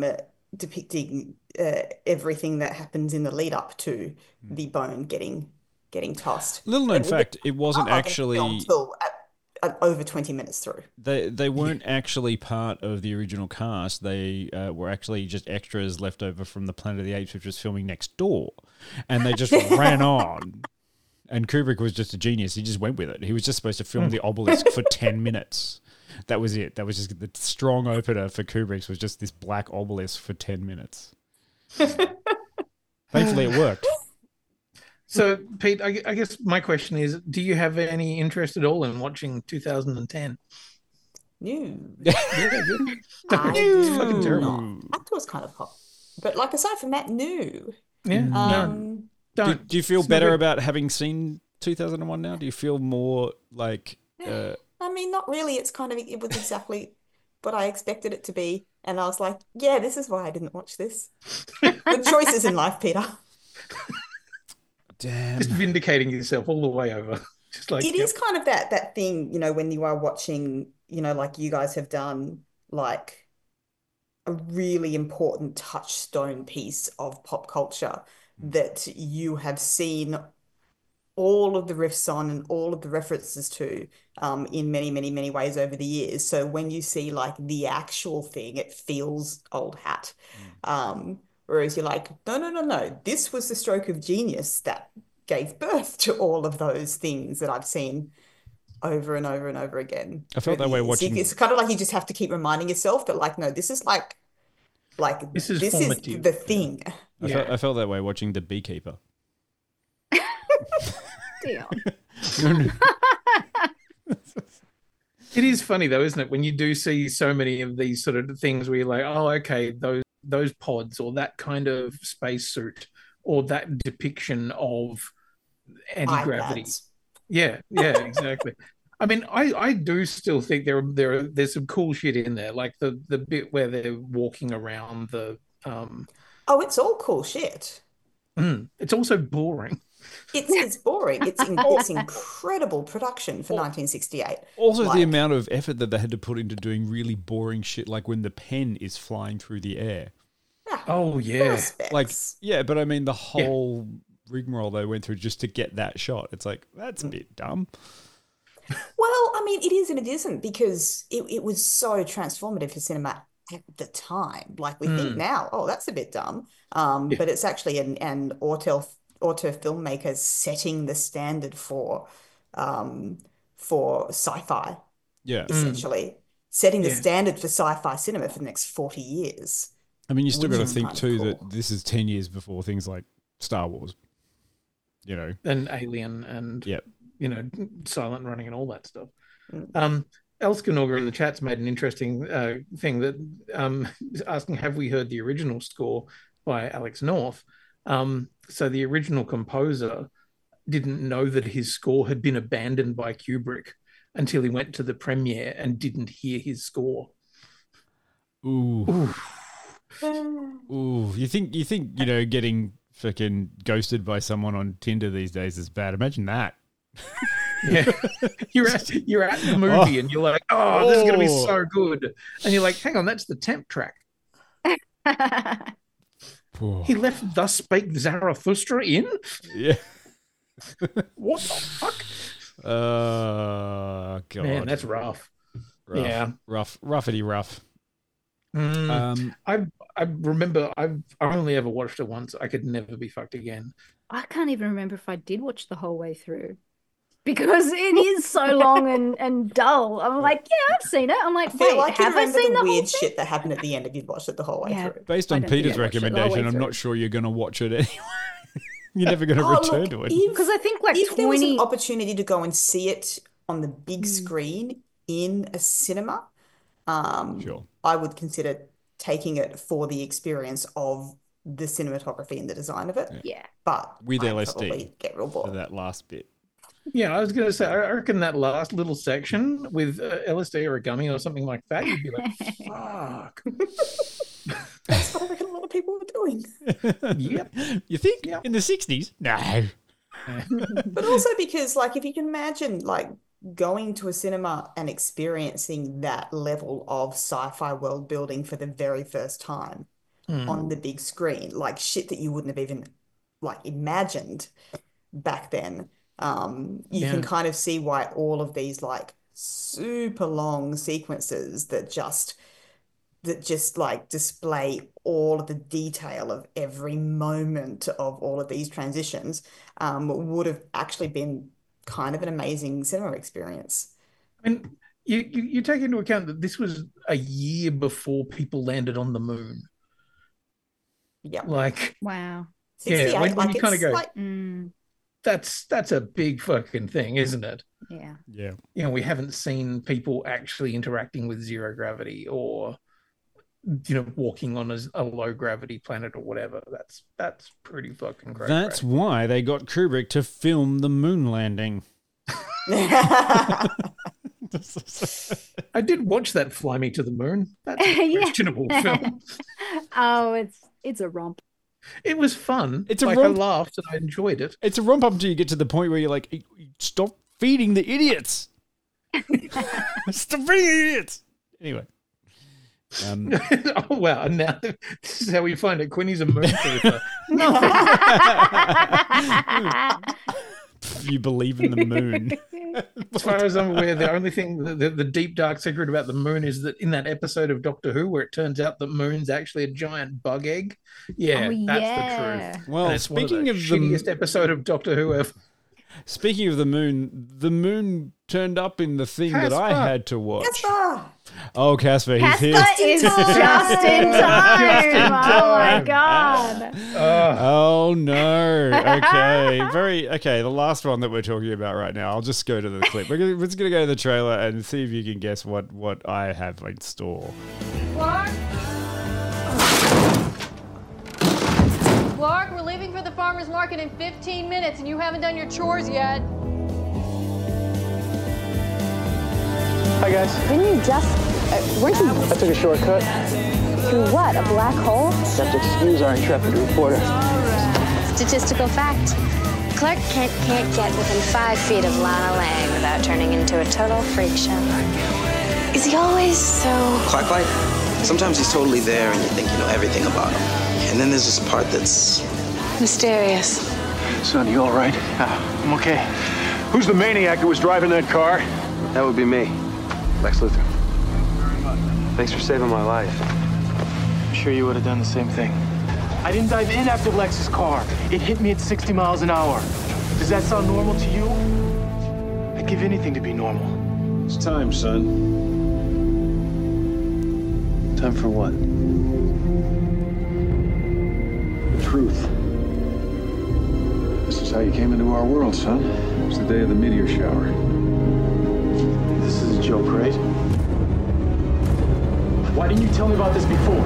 everything that happens in the lead up to the bone getting tossed. Little known fact, it wasn't actually until over 20 minutes through. They weren't actually part of the original cast. They were actually just extras left over from the Planet of the Apes, which was filming next door, and they just ran on. And Kubrick was just a genius. He just went with it. He was just supposed to film the obelisk for 10 minutes. That was it. That was just the strong opener for Kubrick's was just this black obelisk for 10 minutes. Thankfully, it worked. So, Pete, I guess my question is, do you have any interest at all in watching 2010? No. Fucking terrible. That was kind of hot. But like aside from that, no. Yeah. Do you feel better about having seen 2001 now? Do you feel more like... I mean, not really. It was exactly what I expected it to be. And I was like, yeah, this is why I didn't watch this. The choices in life, Peter. Damn. Just vindicating yourself all the way over. Just like it is kind of that thing, when you are watching, like you guys have done, like a really important touchstone piece of pop culture that you have seen all of the riffs on and all of the references to in many, many, many ways over the years. So when you see like the actual thing, it feels old hat. Whereas you're like, no, this was the stroke of genius that gave birth to all of those things that I've seen over and over and over again. I felt that way watching. It's kind of like you just have to keep reminding yourself that like, no, this is this is the thing. I felt that way watching The Beekeeper. Deal. It is funny though, isn't it? When you do see so many of these sort of things where you're like, oh, okay, those pods or that kind of spacesuit or that depiction of anti-gravity. Yeah, exactly. I mean, I do still think there's some cool shit in there, like the bit where they're walking around the. Oh, it's all cool shit. It's also boring. It's boring. It's incredible production for 1968. Also, the amount of effort that they had to put into doing really boring shit, like when the pen is flying through the air. Oh yeah, but I mean the whole rigmarole they went through just to get that shot. It's like that's a bit dumb. Well, I mean, it is and it isn't because it was so transformative for cinema at the time. Like we think now, oh, that's a bit dumb. But it's actually an auteur filmmaker setting the standard for sci-fi. Yeah. Essentially. Setting the standard for sci-fi cinema for the next 40 years. I mean, you still got to think too that this is 10 years before things like Star Wars. You know. And Alien and Silent Running and all that stuff. Elskanogger in the chat's made an interesting thing that asking, have we heard the original score by Alex North? So the original composer didn't know that his score had been abandoned by Kubrick until he went to the premiere and didn't hear his score. Ooh. You think getting fucking ghosted by someone on Tinder these days is bad? Imagine that. Yeah, you're at the movie and you're like, oh, this is gonna be so good, and you're like, hang on, that's the temp track. He left "Thus Spake Zarathustra" in. Yeah. What the fuck? God, man, that's rough. Yeah, roughity rough. I remember I only ever watched it once. I could never be fucked again. I can't even remember if I did watch the whole way through because it is so long and dull. I'm like, yeah, I've seen it. I'm like, wait, have I seen the weird shit that happened at the end if you'd watched it the whole way through? Based on Peter's recommendation, I'm not sure you're going to watch it anyway. You're never going to return to it. Because I think if there was an opportunity to go and see it on the big screen in a cinema, sure, I would consider taking it for the experience of the cinematography and the design of it. Yeah. But with I'd LSD probably get real bored for that last bit. Yeah, I was going to say, I reckon that last little section with LSD or a gummy or something like that, you'd be like, fuck. That's what I reckon a lot of people were doing. Yep. You think? Yep. In the 60s? No. But also because, like, if you can imagine, like, going to a cinema and experiencing that level of sci-fi world building for the very first time on the big screen, like shit that you wouldn't have even, like, imagined back then. You can kind of see why all of these like super long sequences that just like display all of the detail of every moment of all of these transitions would have actually been kind of an amazing cinema experience. I mean, you take into account that this was a year before people landed on the moon. Yeah. Like, wow. Yeah, when like you kind of go, like, that's a big fucking thing, isn't it? Yeah. Yeah. You know, we haven't seen people actually interacting with zero gravity or, you know, walking on a low gravity planet or whatever. That's pretty fucking great. That's why they got Kubrick to film the moon landing. I did watch that Fly Me to the Moon. That's a questionable film. Oh, it's a romp. It was fun. It's a like, romp. I laughed and I enjoyed it. It's a romp up until you get to the point where you're like, stop feeding the idiots. Stop feeding the idiots. Anyway. Oh wow! Now this is how we find it. Quinny's a moon truther. You believe in the moon. As far as I'm aware, the only thing, the deep dark secret about the moon is that in that episode of Doctor Who where it turns out that moon's actually a giant bug egg. Yeah, that's the truth. Well, speaking of the shittiest episode of Doctor Who ever. Speaking of the moon turned up in the thing that I had to watch. Casper! Oh, Casper, he's here. Casper is just in time. Oh my god. Oh no. Okay. The last one that we're talking about right now. I'll just go to the clip. We're just gonna go to the trailer and see if you can guess what I have in store. Clark, we're leaving for the farmer's market in 15 minutes and you haven't done your chores yet. Hi, guys. Didn't you just... weren't you... I took a shortcut. Through what? A black hole? You have to excuse our intrepid reporter. Statistical fact. Clark Kent can't get within 5 feet of Lana Lang without turning into a total freak show. Is he always so... Clark Light? Sometimes he's totally there and you think you know everything about him. And then there's this part that's... mysterious. Son, you all right? I'm okay. Who's the maniac who was driving that car? That would be me, Lex Luthor. Thanks for saving my life. I'm sure you would have done the same thing. I didn't dive in after Lex's car. It hit me at 60 miles an hour. Does that sound normal to you? I'd give anything to be normal. It's time, son. Time for what? Truth. This is how you came into our world, son. It was the day of the meteor shower. This is a joke, right? Why didn't you tell me about this before?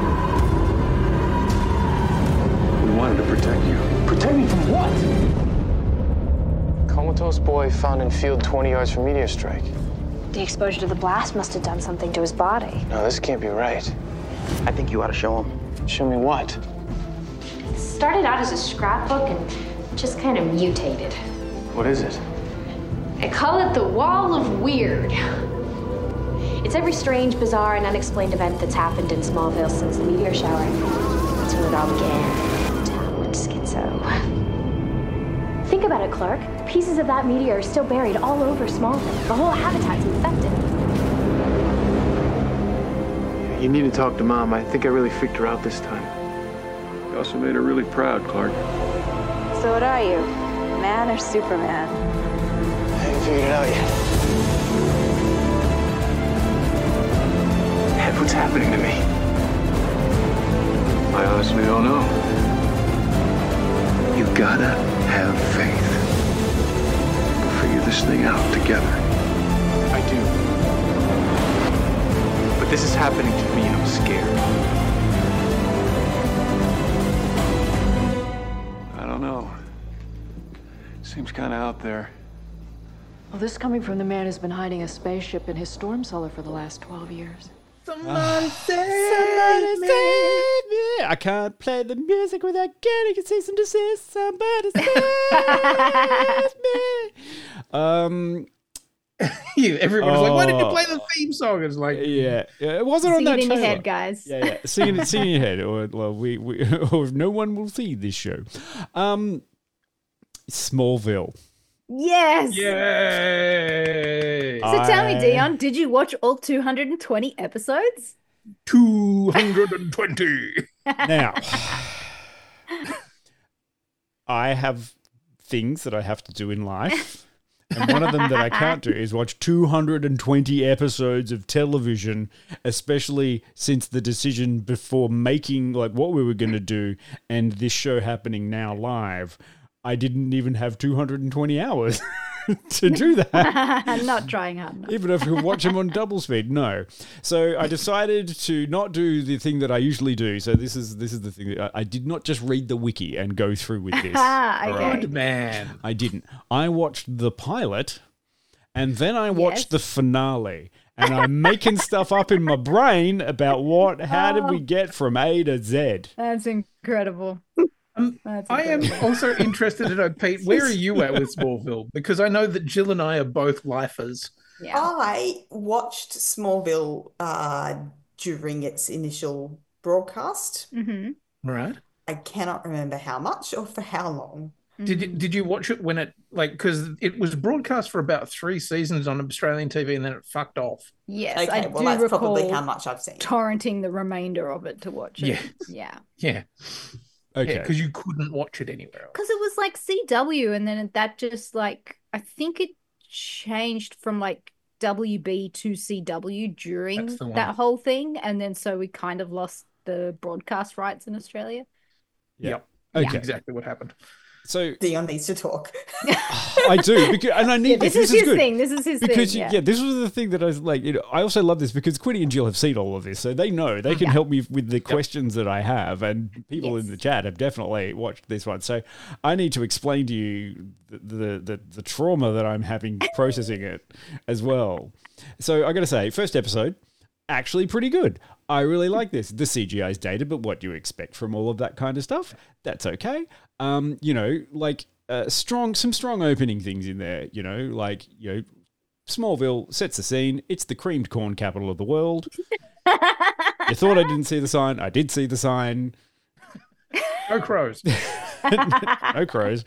We wanted to protect you. Protect me from what? Comatose boy found in field 20 yards from meteor strike. The exposure to the blast must have done something to his body. No, this can't be right. I think you ought to show him. Show me what? It started out as a scrapbook and just kind of mutated. What is it? I call it the Wall of Weird. It's every strange, bizarre, and unexplained event that's happened in Smallville since the meteor shower. That's when it all began. Downward schizo. Think about it, Clark. Pieces of that meteor are still buried all over Smallville. The whole habitat's infected. You need to talk to Mom. I think I really freaked her out this time. You also made her really proud, Clark. So what are you? Man or Superman? I haven't figured it out yet. Heck, what's happening to me? I honestly don't know. You gotta have faith. We'll figure this thing out together. I do. But this is happening to me and I'm scared. I don't know. Seems kind of out there. Well, this coming from the man who's been hiding a spaceship in his storm cellar for the last 12 years. Somebody save me. I can't play the music without getting a cease and desist. Somebody save me. Everyone's like, why did you play the theme song? It's like, yeah, it wasn't on that Sing it in your trailer. head, guys. Yeah, sing it in your head, or or no one will see this show. Smallville. Yes. yay! So tell me, Dion, did you watch all 220 episodes? 220. Now, I have things that I have to do in life. And one of them that I can't do is watch 220 episodes of television, especially since the decision before making like what we were going to do and this show happening now live. I didn't even have 220 hours to do that. I'm not trying hard enough. Even if you watch them on double speed, no. So I decided to not do the thing that I usually do. So this is the thing that I did not just read the wiki and go through with this. Okay. Good man. I didn't. I watched the pilot, and then I watched the finale. And I'm making stuff up in my brain about how did we get from A to Z. That's incredible. I am also interested to know, Pete, where are you at with Smallville? Because I know that Jill and I are both lifers. Yeah. I watched Smallville during its initial broadcast. Right. I cannot remember how much or for how long. Did you watch it when it because it was broadcast for about 3 seasons on Australian TV and then it fucked off? Yes, Okay, I well, do that's recall probably how much I've seen. torrenting the remainder of it to watch it. Yeah. Okay. Because you couldn't watch it anywhere else. Because it was like CW, and then that just like I think it changed from like WB to CW during That's the one. that whole thing, and then so we kind of lost the broadcast rights in Australia. Yep. Okay. That's exactly what happened. So Dion needs to talk. I do, because, and I need this this. is his good. thing. This is his because thing. this was the thing that I was like. I also love this because Quinny and Jill have seen all of this, so they know they can help me with the questions that I have, and people in the chat have definitely watched this one. So I need to explain to you the trauma that I'm having processing it as well. So I got to say, first episode, actually pretty good. I really like this. The CGI is dated, but what do you expect from all of that kind of stuff? That's okay. Some strong opening things in there. Smallville sets the scene. It's the creamed corn capital of the world. You thought I didn't see the sign. I did see the sign. No crows. No crows.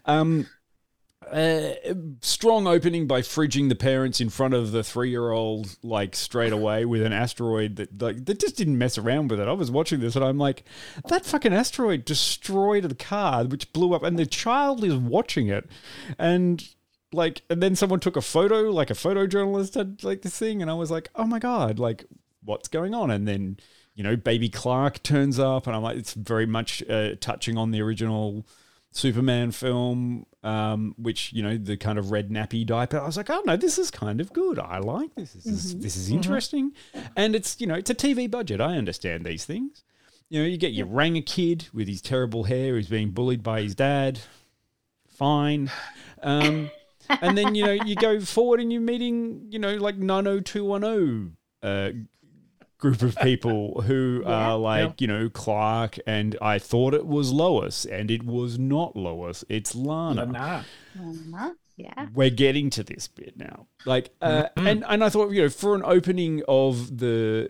Strong opening by fridging the parents in front of the 3-year-old like straight away with an asteroid that just didn't mess around with it. I was watching this and I'm like, that fucking asteroid destroyed the car which blew up, and the child is watching it, and then someone took a photo, like a photojournalist had like this thing, and I was like, oh my god, like what's going on? And then baby Clark turns up, and I'm like, it's very much touching on the original Superman film, which the kind of red nappy diaper. I was like, oh no, this is kind of good. I like this. This is interesting, and it's it's a TV budget. I understand these things. You get your Ranger kid with his terrible hair who's being bullied by his dad. Fine, and then you go forward and you're meeting like 90210. Group of people who are like, Clark, and I thought it was Lois, and it was not Lois. It's Lana. Yeah. We're getting to this bit now. Like, and I thought, for an opening of the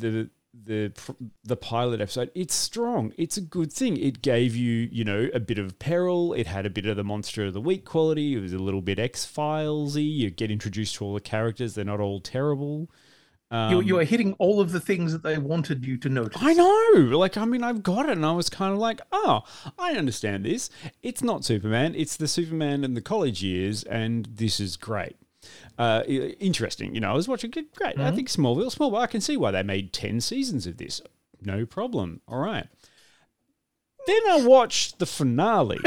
pilot episode, it's strong. It's a good thing. It gave you, a bit of peril. It had a bit of the Monster of the Week quality. It was a little bit X-Files-y. You get introduced to all the characters. They're not all terrible. You are hitting all of the things that they wanted you to notice. I know. I've got it, and I was kind of like, oh, I understand this. It's not Superman. It's the Superman in the college years, and this is great. Interesting. I was watching it. Great. I think Smallville, I can see why they made 10 seasons of this. No problem. All right. Then I watched the finale.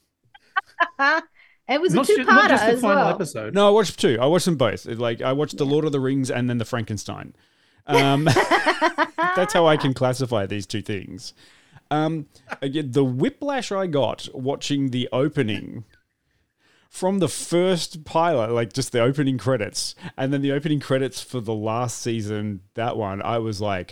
It was a two-parter as well. Episode. No, I watched 2. I watched them both. I watched The Lord of the Rings and then The Frankenstein. That's how I can classify these two things. Again, the whiplash I got watching the opening from the first pilot, like just the opening credits, and then the opening credits for the last season, that one, I was like,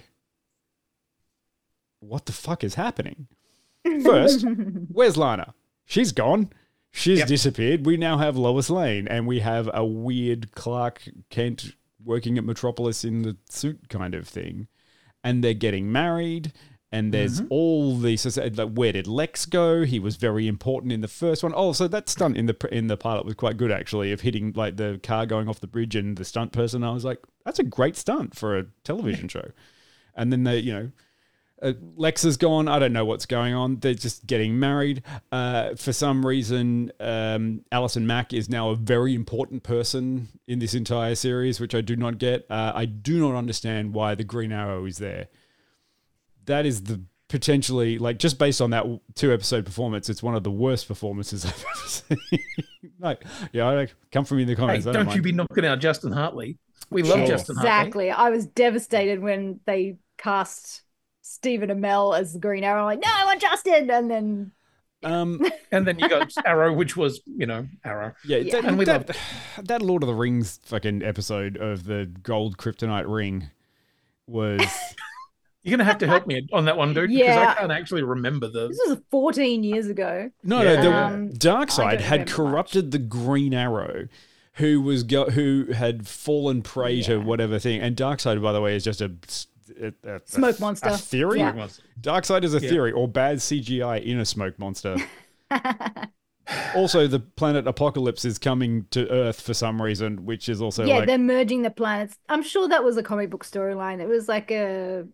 what the fuck is happening? First, where's Lana? She's gone. She's disappeared. We now have Lois Lane, and we have a weird Clark Kent working at Metropolis in the suit kind of thing. And they're getting married, and there's all these. Like, where did Lex go? He was very important in the first one. Oh, so that stunt in the pilot was quite good, actually, of hitting like the car going off the bridge and the stunt person. I was like, that's a great stunt for a television show. And then they, Lex is gone. I don't know what's going on. They're just getting married. For some reason, Alison Mack is now a very important person in this entire series, which I do not get. I do not understand why the Green Arrow is there. That is the potentially, like, just based on that 2-episode performance, it's one of the worst performances I've ever seen. I come from you in the comments. Hey, don't you be knocking out Justin Hartley. We love Justin Hartley. Exactly. I was devastated when they cast Stephen Amell as the Green Arrow. I'm like, no, I want Justin. And then and then you got Arrow, which was, Arrow. Yeah. And that Lord of the Rings fucking episode of the gold kryptonite ring was... You're going to have to help me on that one, dude, because I can't actually remember This was 14 years ago. No, Darkseid had corrupted the Green Arrow, who had fallen prey to whatever thing. And Darkseid, by the way, is just a Smoke monster. A theory? Yeah. Darkseid is a theory, or bad CGI in a smoke monster. Also, the planet Apocalypse is coming to Earth for some reason, which is also they're merging the planets. I'm sure that was a comic book storyline. It was like a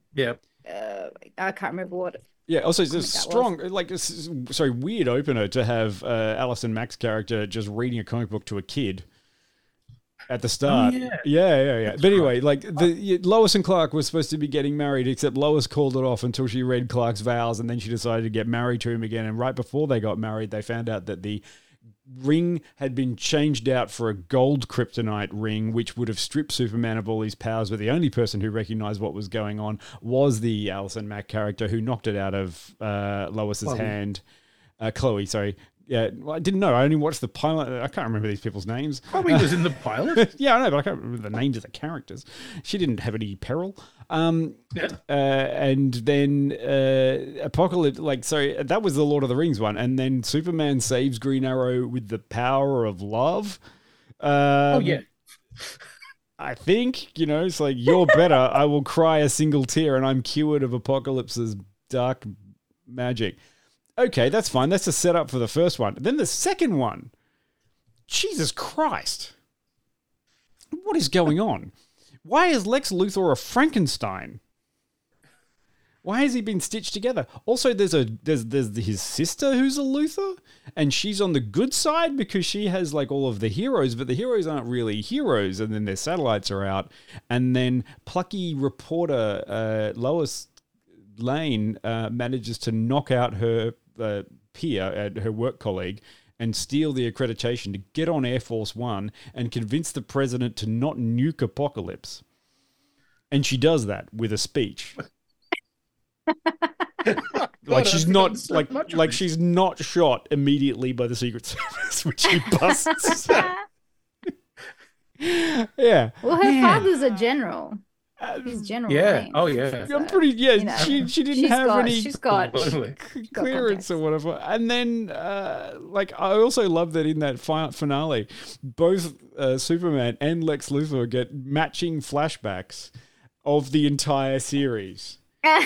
I can't remember what. Yeah, also it's a strong, weird opener to have Alison Mack's character just reading a comic book to a kid at the start. Oh, yeah. But anyway, Lois and Clark were supposed to be getting married, except Lois called it off until she read Clark's vows, and then she decided to get married to him again. And right before they got married, they found out that the ring had been changed out for a gold kryptonite ring, which would have stripped Superman of all his powers, but the only person who recognized what was going on was the Alison Mack character who knocked it out of Lois's hand. Chloe, sorry. Yeah, well, I didn't know. I only watched the pilot. I can't remember these people's names. Probably was in the pilot. Yeah, I know, but I can't remember the names of the characters. She didn't have any peril. And then Apocalypse, that was the Lord of the Rings one. And then Superman saves Green Arrow with the power of love. I think, it's like, you're better. I will cry a single tear and I'm cured of Apocalypse's dark magic. Okay, that's fine. That's a setup for the first one. Then the second one. Jesus Christ. What is going on? Why is Lex Luthor a Frankenstein? Why has he been stitched together? Also, there's his sister who's a Luthor, and she's on the good side because she has all of the heroes, but the heroes aren't really heroes, and then their satellites are out. And then plucky reporter Lois Lane manages to knock out her peer, her work colleague, and steal the accreditation to get on Air Force One and convince the president to not nuke Apocalypse. And she does that with a speech. She's not she's not shot immediately by the Secret Service, which she busts. Yeah. Well, her father's a general. He's general. Yeah. Name. Oh, yeah. I'm pretty. Yeah. She didn't have any. She's got clearance or whatever. And then, I also love that in that finale, both Superman and Lex Luthor get matching flashbacks of the entire series.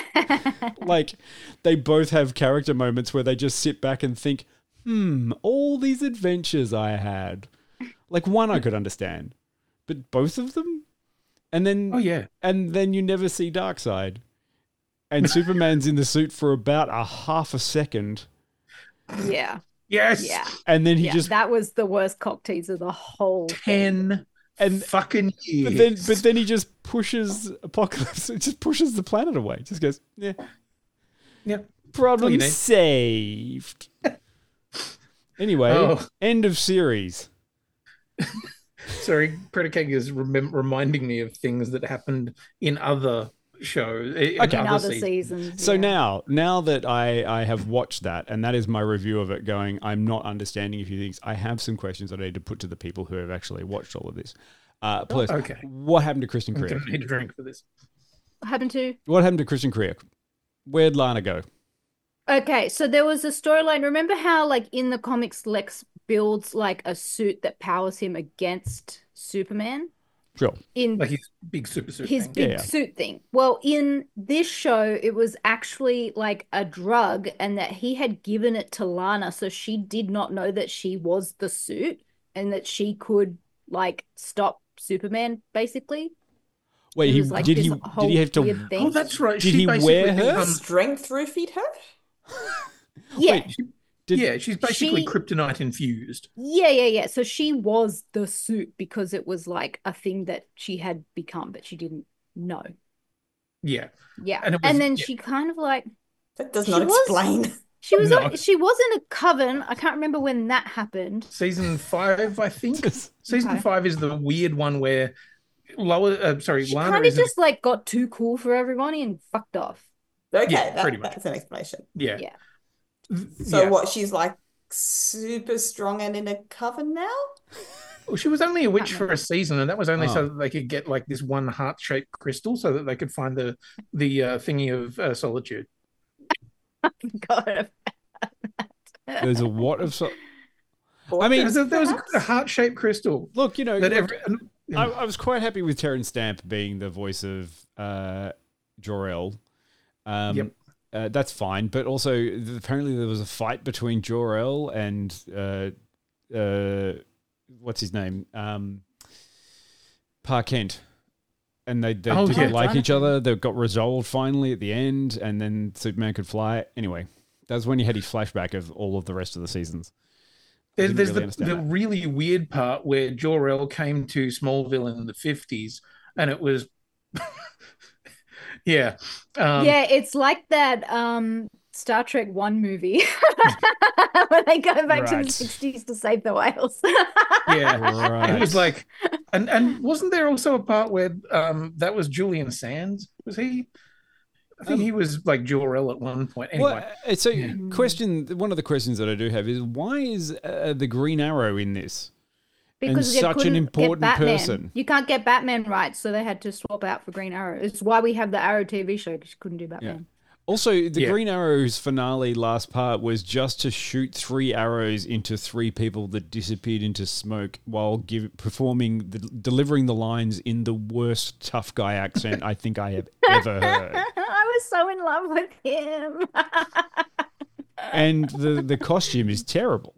They both have character moments where they just sit back and think, all these adventures I had. One I could understand, but both of them? And then, and then you never see Darkseid, and Superman's in the suit for about a half a second. Yeah. Yes. Yeah. And then that was the worst cock tease of the whole 10 fucking years. But then he just pushes Apocalypse. It just pushes the planet away. Just goes, yeah. Problem saved. Anyway, end of series. Sorry, Predaking is reminding me of things that happened in other shows, in other seasons. So now that I have watched that, and that is my review of it, going, I'm not understanding a few things. I have some questions that I need to put to the people who have actually watched all of this. Plus, what happened to Kristen Krieg? I need a drink for this. What happened to Kristen Krieg? Where'd Lana go? Okay, so there was a storyline. Remember how, in the comics, Lex builds a suit that powers him against Superman? Sure. His big super suit. His big suit thing. Well, in this show, it was actually a drug, and that he had given it to Lana, so she did not know that she was the suit, and that she could stop Superman, basically. Wait, did he have to? Thing. Oh, that's right. Did he wear her? Strength roofied her? Yeah. Wait, she's basically kryptonite infused. Yeah. So she was the suit because it was a thing that she had become, but she didn't know. Yeah. Yeah. And then she kind of that does not explain. She was she was in a coven. I can't remember when that happened. Season 5, I think. Season 5 is the weird one where Lana kind of just got too cool for everybody and fucked off. Okay, that's an explanation. Yeah. So what? She's super strong and in a coven now. Well, she was only a witch for a season, and that was only so that they could get this one heart-shaped crystal, so that they could find the thingy of solitude. God. There's a what of I mean, there was a heart-shaped crystal. Look, I was quite happy with Terrence Stamp being the voice of Jor-El. Yep. That's fine, but also apparently there was a fight between Jor-El and what's his name? Pa Kent. And they didn't like each other. They got resolved finally at the end, and then Superman could fly. Anyway, that was when you had his flashback of all of the rest of the seasons. There's the really weird part where Jor-El came to Smallville in the 50s, and it was... yeah. It's like that Star Trek 1 movie when they go back to the 60s to save the whales. Yeah, It was like... And wasn't there also a part where that was Julian Sands? Was he? I think he was like Jor-El at one point. Anyway, one of the questions that I do have is, why is the Green Arrow in this? Because and such an important person. You can't get Batman right, so they had to swap out for Green Arrow. It's why we have the Arrow TV show, because you couldn't do Batman. Yeah. Also, the Green Arrow's finale last part was just to shoot 3 arrows into 3 people that disappeared into smoke while delivering the lines in the worst tough guy accent I think I have ever heard. I was so in love with him. And the costume is terrible.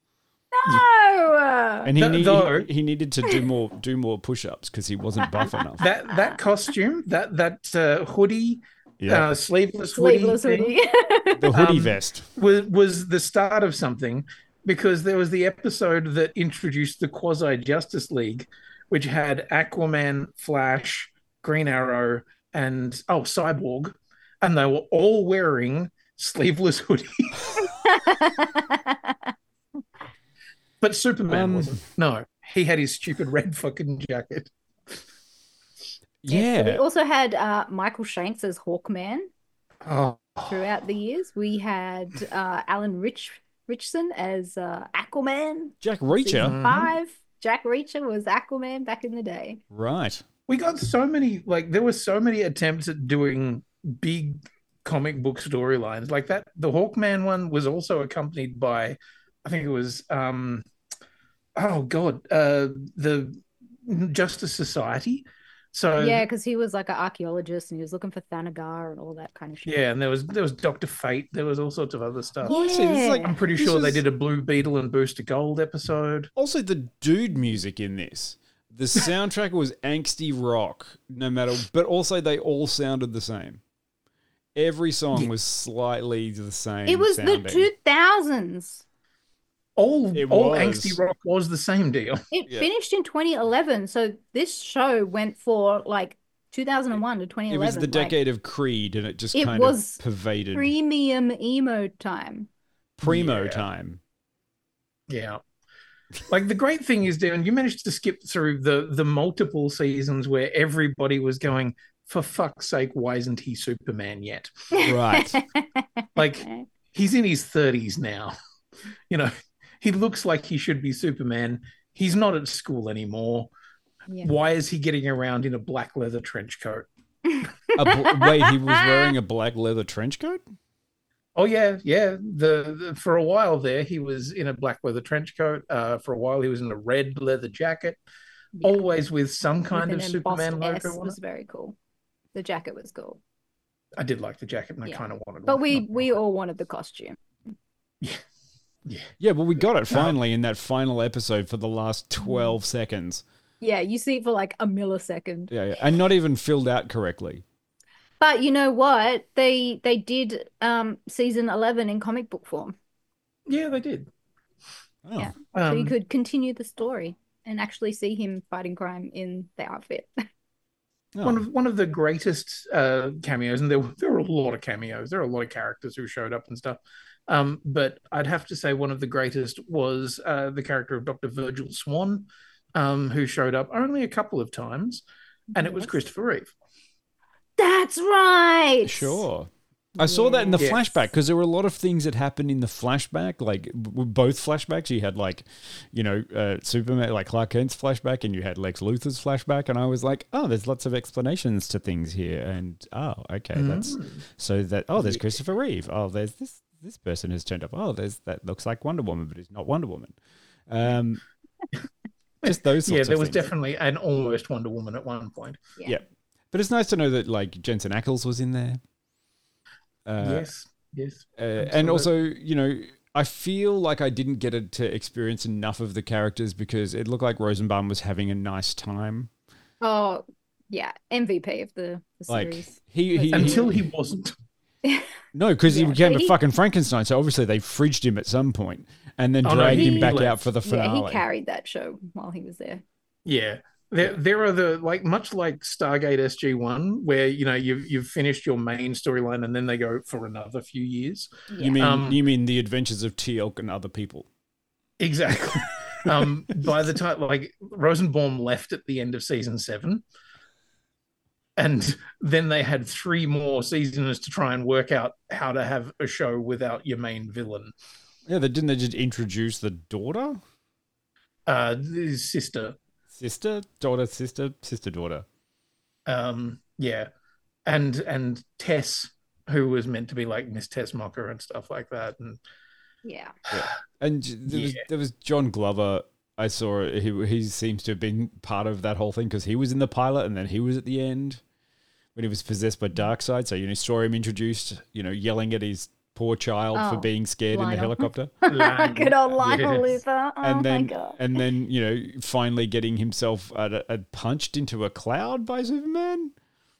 No. And he needed to do more push-ups because he wasn't buff enough. That costume, that hoodie. Yeah. Sleeveless hoodie. The hoodie vest was the start of something, because there was the episode that introduced the Quasi Justice League, which had Aquaman, Flash, Green Arrow, and Cyborg, and they were all wearing sleeveless hoodies. But Superman wasn't. No, he had his stupid red fucking jacket. Yeah. So we also had Michael Shanks as Hawkman throughout the years. We had Alan Richson as Aquaman. Jack Reacher. Season 5. Jack Reacher was Aquaman back in the day. Right. We got so many, there were so many attempts at doing big comic book storylines like that. The Hawkman one was also accompanied by, I think it was, the Justice Society. So yeah, because he was like an archaeologist and he was looking for Thanagar and all that kind of shit. Yeah, and there was Dr. Fate. There was all sorts of other stuff. Yeah. I'm pretty sure they did a Blue Beetle and Booster Gold episode. Also, the dude music in this. The soundtrack was angsty rock, but also they all sounded the same. Every song was slightly the same. It was sounding. the 2000s. All angsty rock was the same deal. It finished in 2011, so this show went for 2001 to 2011. It was the decade of Creed, and it just kind of pervaded. Premium emo time. Primo time. Yeah. The great thing is, Darren, you managed to skip through the multiple seasons where everybody was going, for fuck's sake, why isn't he Superman yet? Right. He's in his 30s now. He looks like he should be Superman. He's not at school anymore. Yeah. Why is he getting around in a black leather trench coat? Wait, he was wearing a black leather trench coat? Oh, yeah. For a while there, he was in a black leather trench coat. For a while, he was in a red leather jacket, always with some kind of Superman logo. It was very cool. The jacket was cool. I did like the jacket, and I kind of wanted one. But we all wanted the costume. Yeah. Yeah, well, we got it finally in that final episode for the last 12 seconds. Yeah, you see it for a millisecond. Yeah, and not even filled out correctly. But you know what? They did season 11 in comic book form. Yeah, they did. Oh. Yeah, so you could continue the story and actually see him fighting crime in the outfit. Oh. One of the greatest cameos, and there were a lot of cameos. There are a lot of characters who showed up and stuff. But I'd have to say one of the greatest was the character of Dr. Virgil Swan, who showed up only a couple of times, and it was Christopher Reeve. That's right. Sure. I saw that in the flashback because there were a lot of things that happened in the flashback, both flashbacks. You had Superman, Clark Kent's flashback, and you had Lex Luthor's flashback, and I was like, oh, there's lots of explanations to things here, and there's Christopher Reeve. Oh, there's this person has turned up. Oh, that looks like Wonder Woman, but it's not Wonder Woman. Just those sorts of there was things. definitely an almost Wonder Woman at one point. Yeah. But it's nice to know that like Jensen Ackles was in there. Yes. And also, you know, I feel like I didn't get to experience enough of the characters because it looked like Rosenbaum was having a nice time. Oh, yeah. MVP of the series. He until he wasn't. No, because he became a fucking Frankenstein. So obviously they fridged him at some point and then dragged him back out for the finale. Yeah, he carried that show while he was there. Yeah. There are the much like Stargate SG-1 where you know you've finished your main storyline and then they go for another few years. Yeah. You mean the adventures of Teal'c and other people? Exactly. By the time like Rosenbaum left at the end of season 7, and then they had 3 more seasons to try and work out how to have a show without your main villain. Yeah, didn't they just introduce the daughter? His sister. Sister, daughter, sister, daughter. Yeah, and Tess, who was meant to be like Miss Tessmacher and stuff like that, and yeah. And there was John Glover. I saw he seems to have been part of that whole thing because he was in the pilot and then he was at the end when he was possessed by Darkseid. So you saw him introduced, yelling at his poor child for being scared in the helicopter. Good old Lionel Luthor. And my God. And then, finally getting himself punched into a cloud by Superman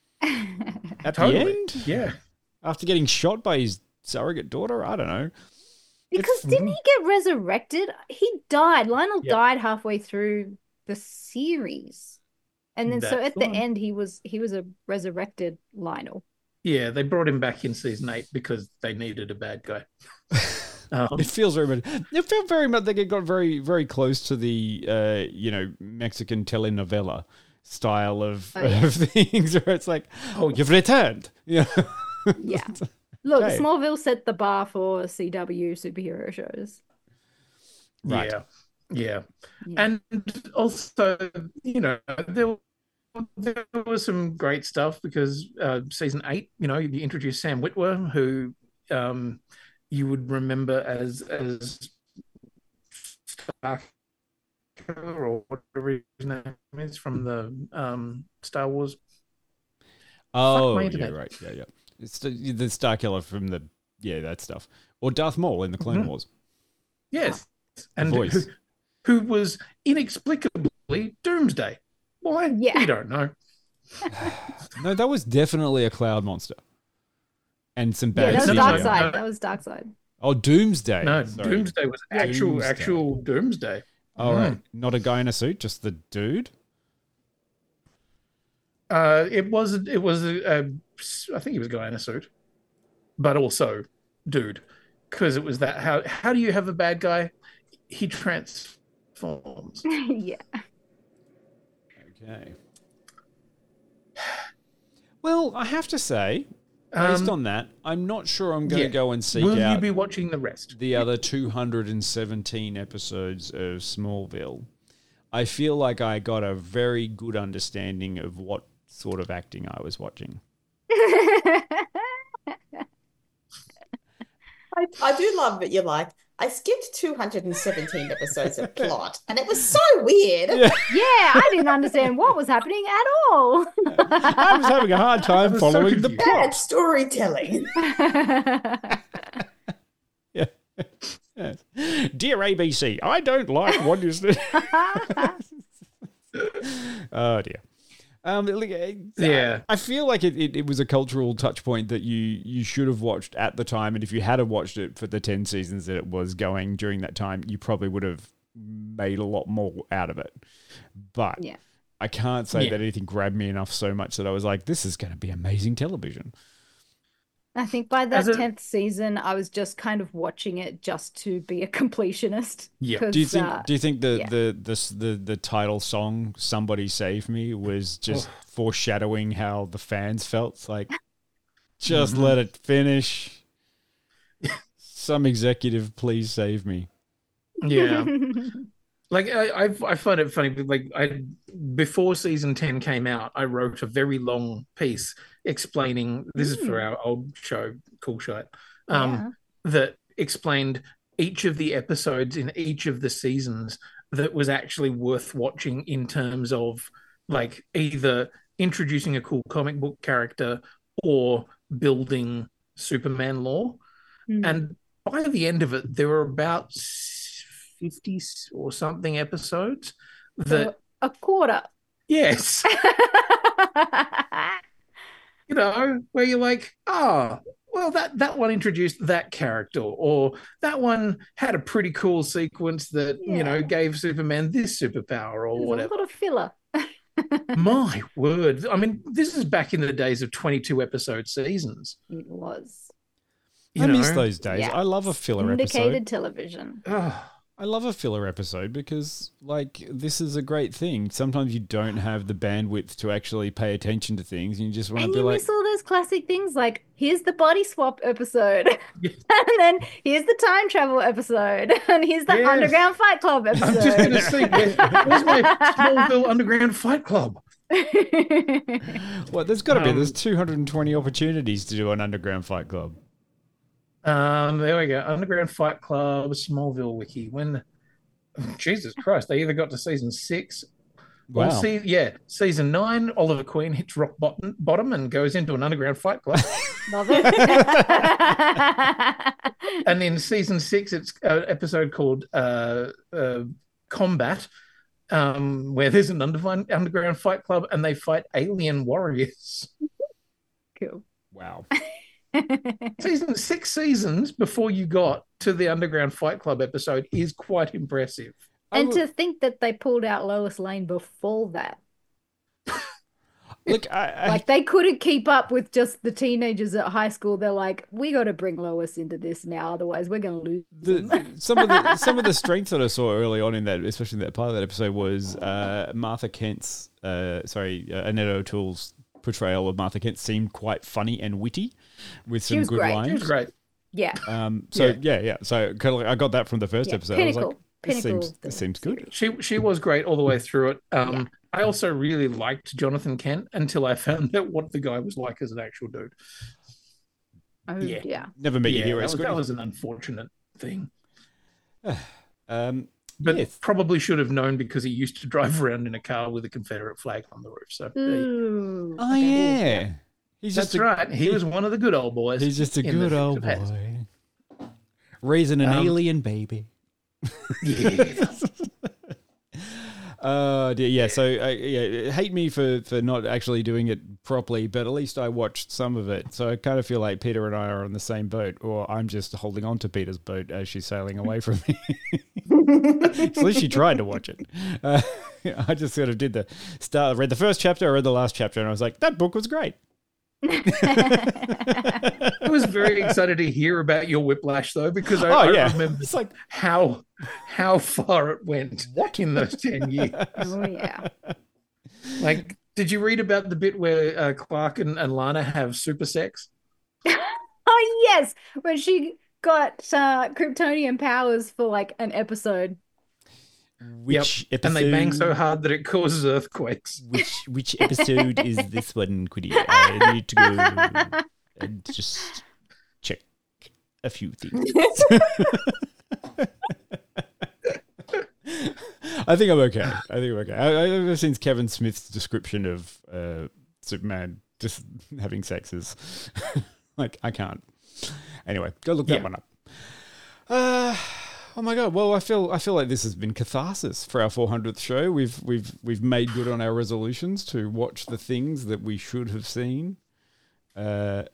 at the end. Yeah. After getting shot by his surrogate daughter. I don't know. Because didn't he get resurrected? He died. Lionel died halfway through the series. And then so at the end he was a resurrected Lionel. Yeah, they brought him back in season 8 because they needed a bad guy. It feels very much. It felt very much like it got very, very close to the Mexican telenovela style of things, where it's like, oh, you've returned. Yeah. Yeah. Look, Smallville set the bar for CW superhero shows. Right. Yeah. And also, there was some great stuff because season 8, you introduced Sam Witwer, who you would remember as Starkiller or whatever his name is from the Star Wars. Oh, yeah, right. Yeah. It's the Starkiller from that stuff. Or Darth Maul in the Clone Wars. Yes. And who was inexplicably Doomsday. Why? Yeah. We don't know. No, that was definitely a cloud monster. And some bad that was CGI. Darkseid. That was Darkseid. Oh, Doomsday. No, Sorry. Doomsday was actual Doomsday. Oh, right. Not a guy in a suit, just the dude? It was I think he was a guy in a suit, but also dude, because it was that how do you have a bad guy? He transforms. Yeah. Okay. Well, I have to say, based on that, I'm not sure I'm going to go and seek out. Will you be watching the rest? The other 217 episodes of Smallville. I feel like I got a very good understanding of what sort of acting I was watching. I do love that you're like, I skipped 217 episodes of plot, and it was so weird. Yeah, I didn't understand what was happening at all. I was having a hard time following the plot. Bad storytelling. Yeah. Yes. Dear ABC, I don't like what you said. Oh dear. Yeah, I feel like it was a cultural touch point that you should have watched at the time, and if you had watched it for the 10 seasons that it was going during that time, you probably would have made a lot more out of it. But I can't say that anything grabbed me enough so much that I was like, this is going to be amazing television. I think by that 10th season, I was just kind of watching it just to be a completionist. Yeah. Do you think the title song "Somebody Save Me" was just foreshadowing how the fans felt? It's like, just let it finish. Some executive, please save me. Yeah. Like I find it funny, like before season 10 came out, I wrote a very long piece explaining, this is for our old show, Cool Shite, that explained each of the episodes in each of the seasons that was actually worth watching in terms of like either introducing a cool comic book character or building Superman lore. And by the end of it, there were about 50 or something episodes that a quarter. Yes. You know, where you're like, oh, well, that one introduced that character, or that one had a pretty cool sequence that, you know, gave Superman this superpower or whatever. A lot of filler. My word. I mean, this is back in the days of 22 episode seasons. It was. I miss those days. I love a filler episode. Syndicated television. I love a filler episode because, like, this is a great thing. Sometimes you don't have the bandwidth to actually pay attention to things, and you just want to be like... And you miss all those classic things, like, here's the body swap episode, and then here's the time travel episode, and here's the Underground Fight Club episode. I'm just going to see, where's my Smallville Underground Fight Club? Well, there's got to be. There's 220 opportunities to do an Underground Fight Club. There we go. Underground Fight Club, Smallville Wiki. When, Jesus Christ, they either got to season 6. Wow. Or season 9, Oliver Queen hits rock bottom and goes into an underground fight club. Love it. And in season 6, it's an episode called Combat, where there's an underground fight club and they fight alien warriors. Cool. Wow. Season 6 seasons before you got to the Underground Fight Club episode is quite impressive. And to think that they pulled out Lois Lane before that. Look, like they couldn't keep up with just the teenagers at high school. They're like, we got to bring Lois into this now, otherwise we're going to lose. Some of the strengths that I saw early on in that, especially in that pilot episode, was Annette O'Toole's portrayal of Martha Kent seemed quite funny and witty, with some good lines. She was great. Yeah. So kind of like, I got that from the first episode. Pinnacle. I was like, this seems good. She was great all the way through it. I also really liked Jonathan Kent until I found out what the guy was like as an actual dude. Oh, yeah. Never met your heroes. That was an unfortunate thing. But probably should have known because he used to drive around in a car with a Confederate flag on the roof. So, yeah. That's right. He was one of the good old boys. He's just a good old boy. Raising an alien baby. Yes. Hate me for not actually doing it properly, but at least I watched some of it. So I kind of feel like Peter and I are on the same boat, or I'm just holding on to Peter's boat as she's sailing away from me. At least she tried to watch it. I just sort of did read the first chapter, I read the last chapter, and I was like, that book was great. I was very excited to hear about your Whiplash though, because I remember it's like how far it went in those 10 years. Oh yeah. Like, did you read about the bit where Clark and Lana have super sex? Oh yes, when she got Kryptonian powers for like an episode. Which episode? And they bang so hard that it causes earthquakes. Which episode is this one, Quiddy? I need to go and just check a few things. I think I'm okay. Ever since Kevin Smith's description of Superman just having sex is like, I can't. Anyway, go look that one up. Oh my god! Well, I feel like this has been catharsis for our 400th show. We've made good on our resolutions to watch the things that we should have seen. It's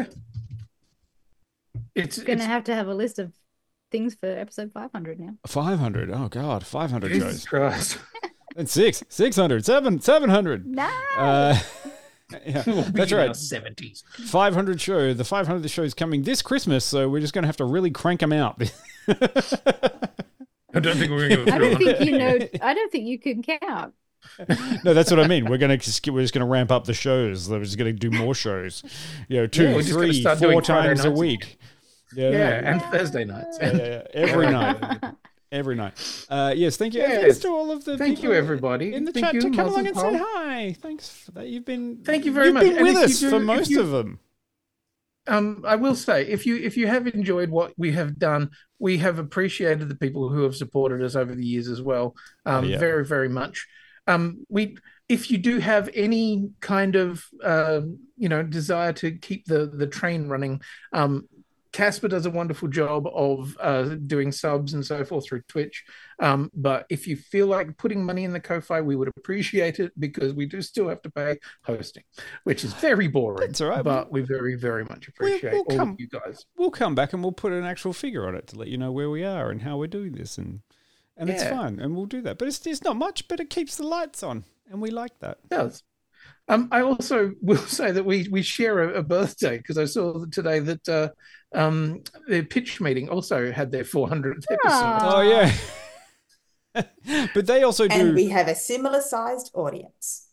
going to have a list of things for episode 500 now. 500. Oh god, 500 shows. Jesus Christ. And 600, 700. No. That's right. 70s. 500 show. The 500th show is coming this Christmas, so we're just going to have to really crank them out. I don't think we're going to. I don't think you can count. No, that's what I mean. We're just going to ramp up the shows. We're just going to do more shows. 2, 3, 4 times a week. And Thursday nights. Every night. Every night. Yes, thank you. Yes. Thanks to all of the Thank you, everybody. in the chat to come along and say hi. Thanks for that. Thank you very much. You've been with us for most of them. I will say, if you have enjoyed what we have done, we have appreciated the people who have supported us over the years as well, very, very much. if you do have any kind of desire to keep the train running, Casper does a wonderful job of doing subs and so forth through Twitch. But if you feel like putting money in the Ko-Fi, we would appreciate it, because we do still have to pay hosting, which is very boring. That's all right. But we very, very much appreciate all of you guys. We'll come back and we'll put an actual figure on it to let you know where we are and how we're doing this. And it's fun. And we'll do that. But it's not much, but it keeps the lights on. And we like that. It does. I also will say that we share a birthday, because I saw today that the pitch meeting also had their 400th episode. Oh, yeah. But they also do. And we have a similar sized audience.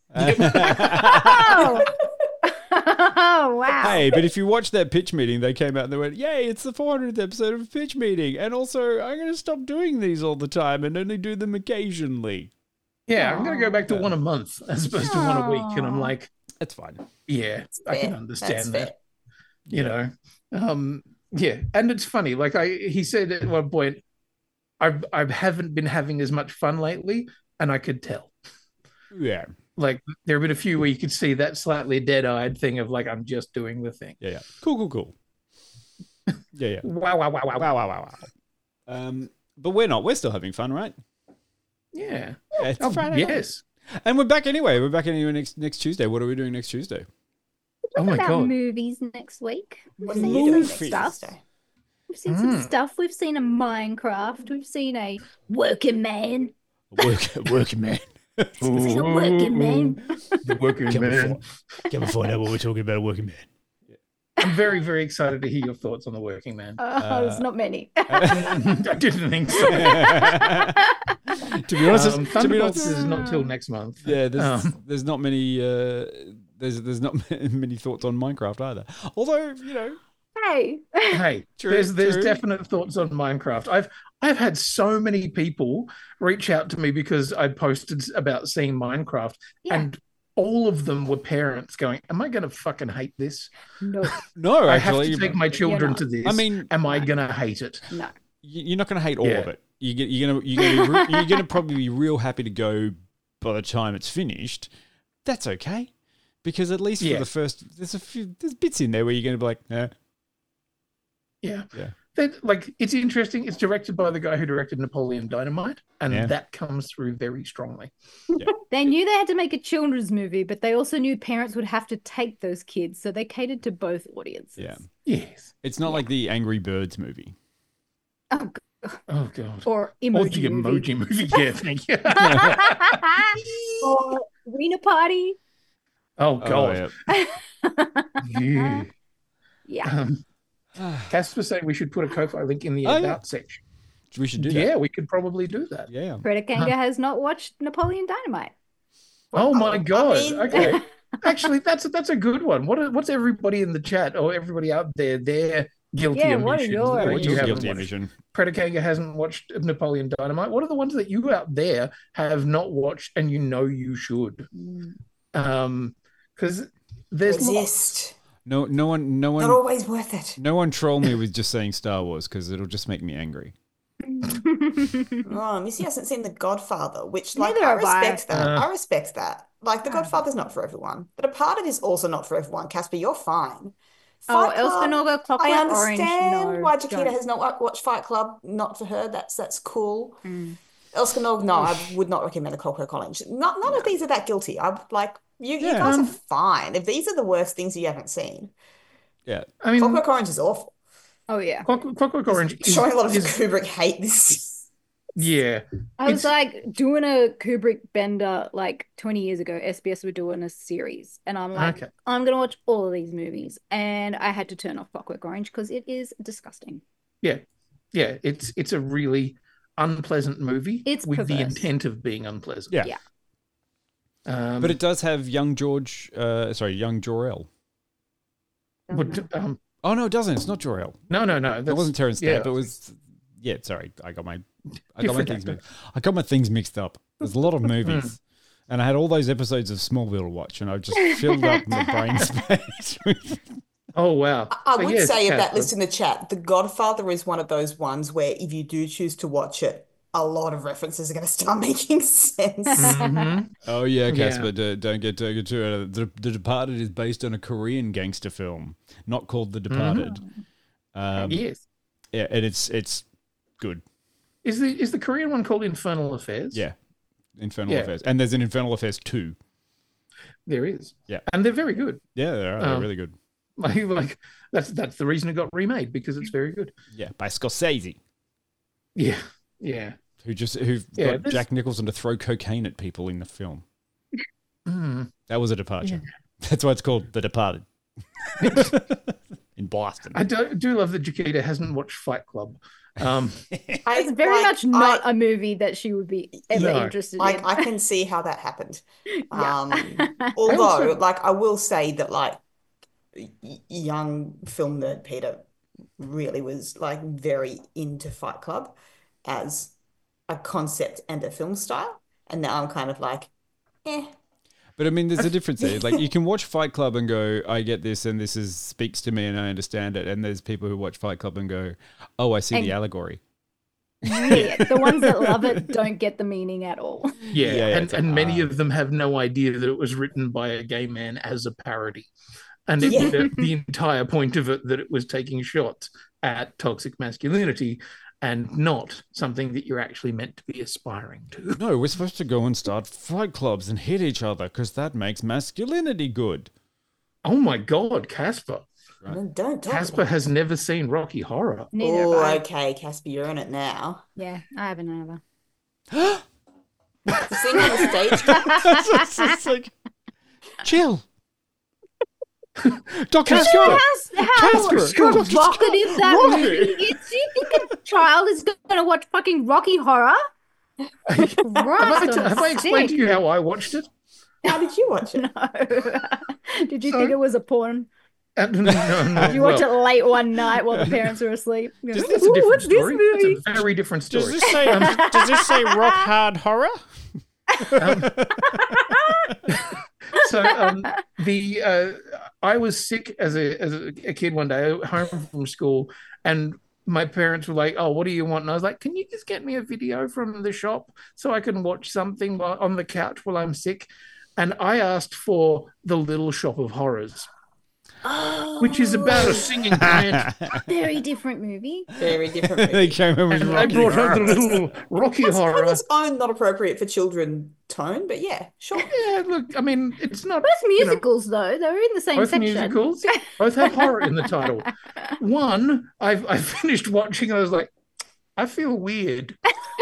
Oh, wow. Hey, but if you watch that pitch meeting, they came out and they went, yay, it's the 400th episode of Pitch Meeting. And also, I'm going to stop doing these all the time and only do them occasionally. Yeah, I'm going to go back to one a month as opposed to one a week. And I'm like, that's fine. Yeah, I can understand that. You know, yeah. And it's funny. Like he said at one point, I haven't been having as much fun lately, and I could tell. Yeah. Like there have been a few where you could see that slightly dead-eyed thing of like, I'm just doing the thing. Yeah. Cool. Yeah. Wow. But we're not. We're still having fun, right? Yeah. It's Friday night. Yes. And we're back anyway. We're back anyway next Tuesday. What are we doing next Tuesday? Oh my God. Movies next week. What are you doing next stuff. Tuesday? We've seen some stuff. We've seen a Minecraft. We've seen a Working Man. Working Man. We've seen a Working Man. The Working Man. Can we find out what we're talking about, a Working Man? I'm very, very excited to hear your thoughts on The Working Man. There's not many. I didn't think so. To be honest, Thunderbolts is not till next month. Yeah, there's not many. There's not many thoughts on Minecraft either. Although, you know, hey, there's definite thoughts on Minecraft. I've had so many people reach out to me because I posted about seeing Minecraft, and all of them were parents going, "Am I going to fucking hate this? No, no. I Actually, have to take my children to this. I mean, am I going to hate it? No, you're not going to hate all of it. You're gonna probably be real happy to go by the time it's finished. That's okay, because at least for the first, there's bits in there where you're going to be like, yeah. Like, it's interesting. It's directed by the guy who directed Napoleon Dynamite, and that comes through very strongly. Yeah. They knew they had to make a children's movie, but they also knew parents would have to take those kids, so they catered to both audiences. Yeah. Yes. It's not like the Angry Birds movie. Oh God. Or the emoji movie. Yeah, thank you. Or Arena Party. Oh God. Yeah. Casper said we should put a Ko-Fi link in the about section. We should do that. Yeah, we could probably do that. Yeah. Predakanga has not watched Napoleon Dynamite. Oh my God. Okay. Actually, that's a good one. What's everybody in the chat or everybody out there? Their guilty omission. What are yours? What's your guilty omission? Predakanga hasn't watched Napoleon Dynamite. What are the ones that you out there have not watched and you know you should? Because there's Resist. No one. Not always worth it. No one troll me with just saying Star Wars, because it'll just make me angry. Missy hasn't seen The Godfather, which Neither I have respect I. that. I respect that. Like, The Godfather's not for everyone, but A Departed is also not for everyone. Casper, you're fine. Fight Elsa Club, Noga, Clockwork I understand Orange, no, why Jaquita don't. has not watched Fight Club. Not for her. That's cool. Elsa Noga, no, I would not recommend The Clockwork Orange. None of these are that guilty. I'm like, you guys are fine. If these are the worst things you haven't seen. Yeah. I mean, Clockwork Orange is awful. Oh yeah. Clockwork Orange is showing a lot of Kubrick hate this. Yeah. I was like doing a Kubrick bender like 20 years ago. SBS were doing a series, and I'm like, I'm gonna watch all of these movies, and I had to turn off Clockwork Orange because it is disgusting. Yeah. It's a really unpleasant movie. It's with the perverse. intent of being unpleasant. Yeah. But it does have young Jor-El. Oh no, it doesn't. It's not Jor-El. No. It wasn't Terrence Stamp. It was. Yeah, sorry. I got my things mixed up. There's a lot of movies, and I had all those episodes of Smallville to watch, and I just filled up my brain space. Oh wow! I would say of that list in the chat, The Godfather is one of those ones where if you do choose to watch it, a lot of references are going to start making sense. Oh yeah, Casper, don't get too out of it. The Departed is based on a Korean gangster film, not called The Departed. Yes. Yeah, and it's good. Is the Korean one called Infernal Affairs? Yeah, Infernal Affairs, and there's an Infernal Affairs 2. There is. Yeah, and they're very good. Yeah, they are. They're really good. Like that's the reason it got remade, because it's very good. Yeah, by Scorsese. Yeah. Who got Jack Nicholson to throw cocaine at people in the film. That was a departure. Yeah. That's why it's called The Departed. In Boston. I do love that Jaquita hasn't watched Fight Club. It's very much not a movie that she would be ever interested in. I can see how that happened. Although, I will say that, young film nerd Peter really was, very into Fight Club as a concept and a film style. And now I'm kind of eh. But I mean, there's a difference there. You can watch Fight Club and go, I get this and this speaks to me and I understand it. And there's people who watch Fight Club and go, oh, I see the allegory. Yeah, the ones that love it don't get the meaning at all. Yeah, and many of them have no idea that it was written by a gay man as a parody. And the entire point of it that it was taking shots at toxic masculinity and not something that you're actually meant to be aspiring to. No, we're supposed to go and start fight clubs and hit each other because that makes masculinity good. Oh my God, Casper. Right. Don't Casper has never seen Rocky Horror. Oh, okay, Casper, you're in it now. Yeah, I haven't ever. To sing on the stage? Chill. Dr. Scott. How provocative that movie is. You think a child is going to watch fucking Rocky Horror? Have I explained to you how I watched it? How did you watch it? No. Did you think it was a porn? No. Did you watch it late one night while the parents were asleep? That's a different story. That's a very different story. Does this say rock hard horror? I was sick as a kid one day, home from school, and my parents were like, "Oh, what do you want?" And I was like, "Can you just get me a video from the shop so I can watch something on the couch while I'm sick?" And I asked for The Little Shop of Horrors, which is about a singing plant. Very different movie. Very different movie. They came in with I brought up The Little Rocky Horror. It's own not appropriate for children tone, but yeah, sure. Yeah, look, I mean, it's not... Both musicals, though. They're in the same both section. Musicals. Both have horror in the title. One, I finished watching and I was like, I feel weird.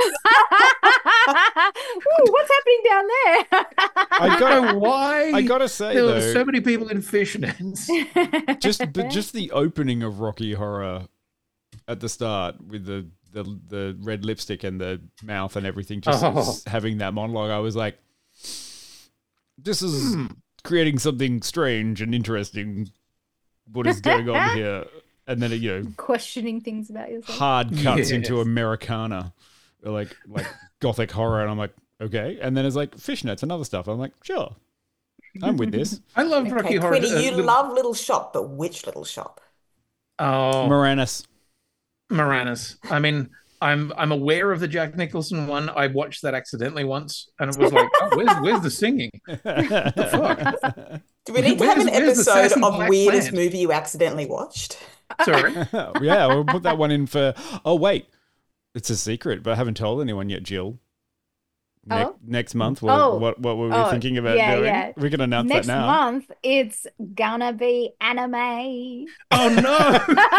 Ooh, what's happening down there? I don't know why. I gotta say, there were so many people in fishnets. just the opening of Rocky Horror at the start with the red lipstick and the mouth and everything, just having that monologue, I was like, this is creating something strange and interesting. What is going on here? And then it, questioning things about yourself. Hard cuts into Americana, like gothic horror, and I'm like, okay. And then it's like fishnets and other stuff. I'm like, sure, I'm with this. I love Rocky Horror. Quiddy, you love Little Shop, but which Little Shop? Oh, Moranis. I mean, I'm aware of the Jack Nicholson one. I watched that accidentally once, and it was like, oh, where's the singing? What the fuck? Do we need to have an episode of weirdest movie you accidentally watched? Sorry. Yeah, we'll put that one in for... Oh, wait. It's a secret, but I haven't told anyone yet, Jill. Next month, what were we thinking about doing? Yeah. We can announce that now. Next month, it's gonna be anime. Oh, no!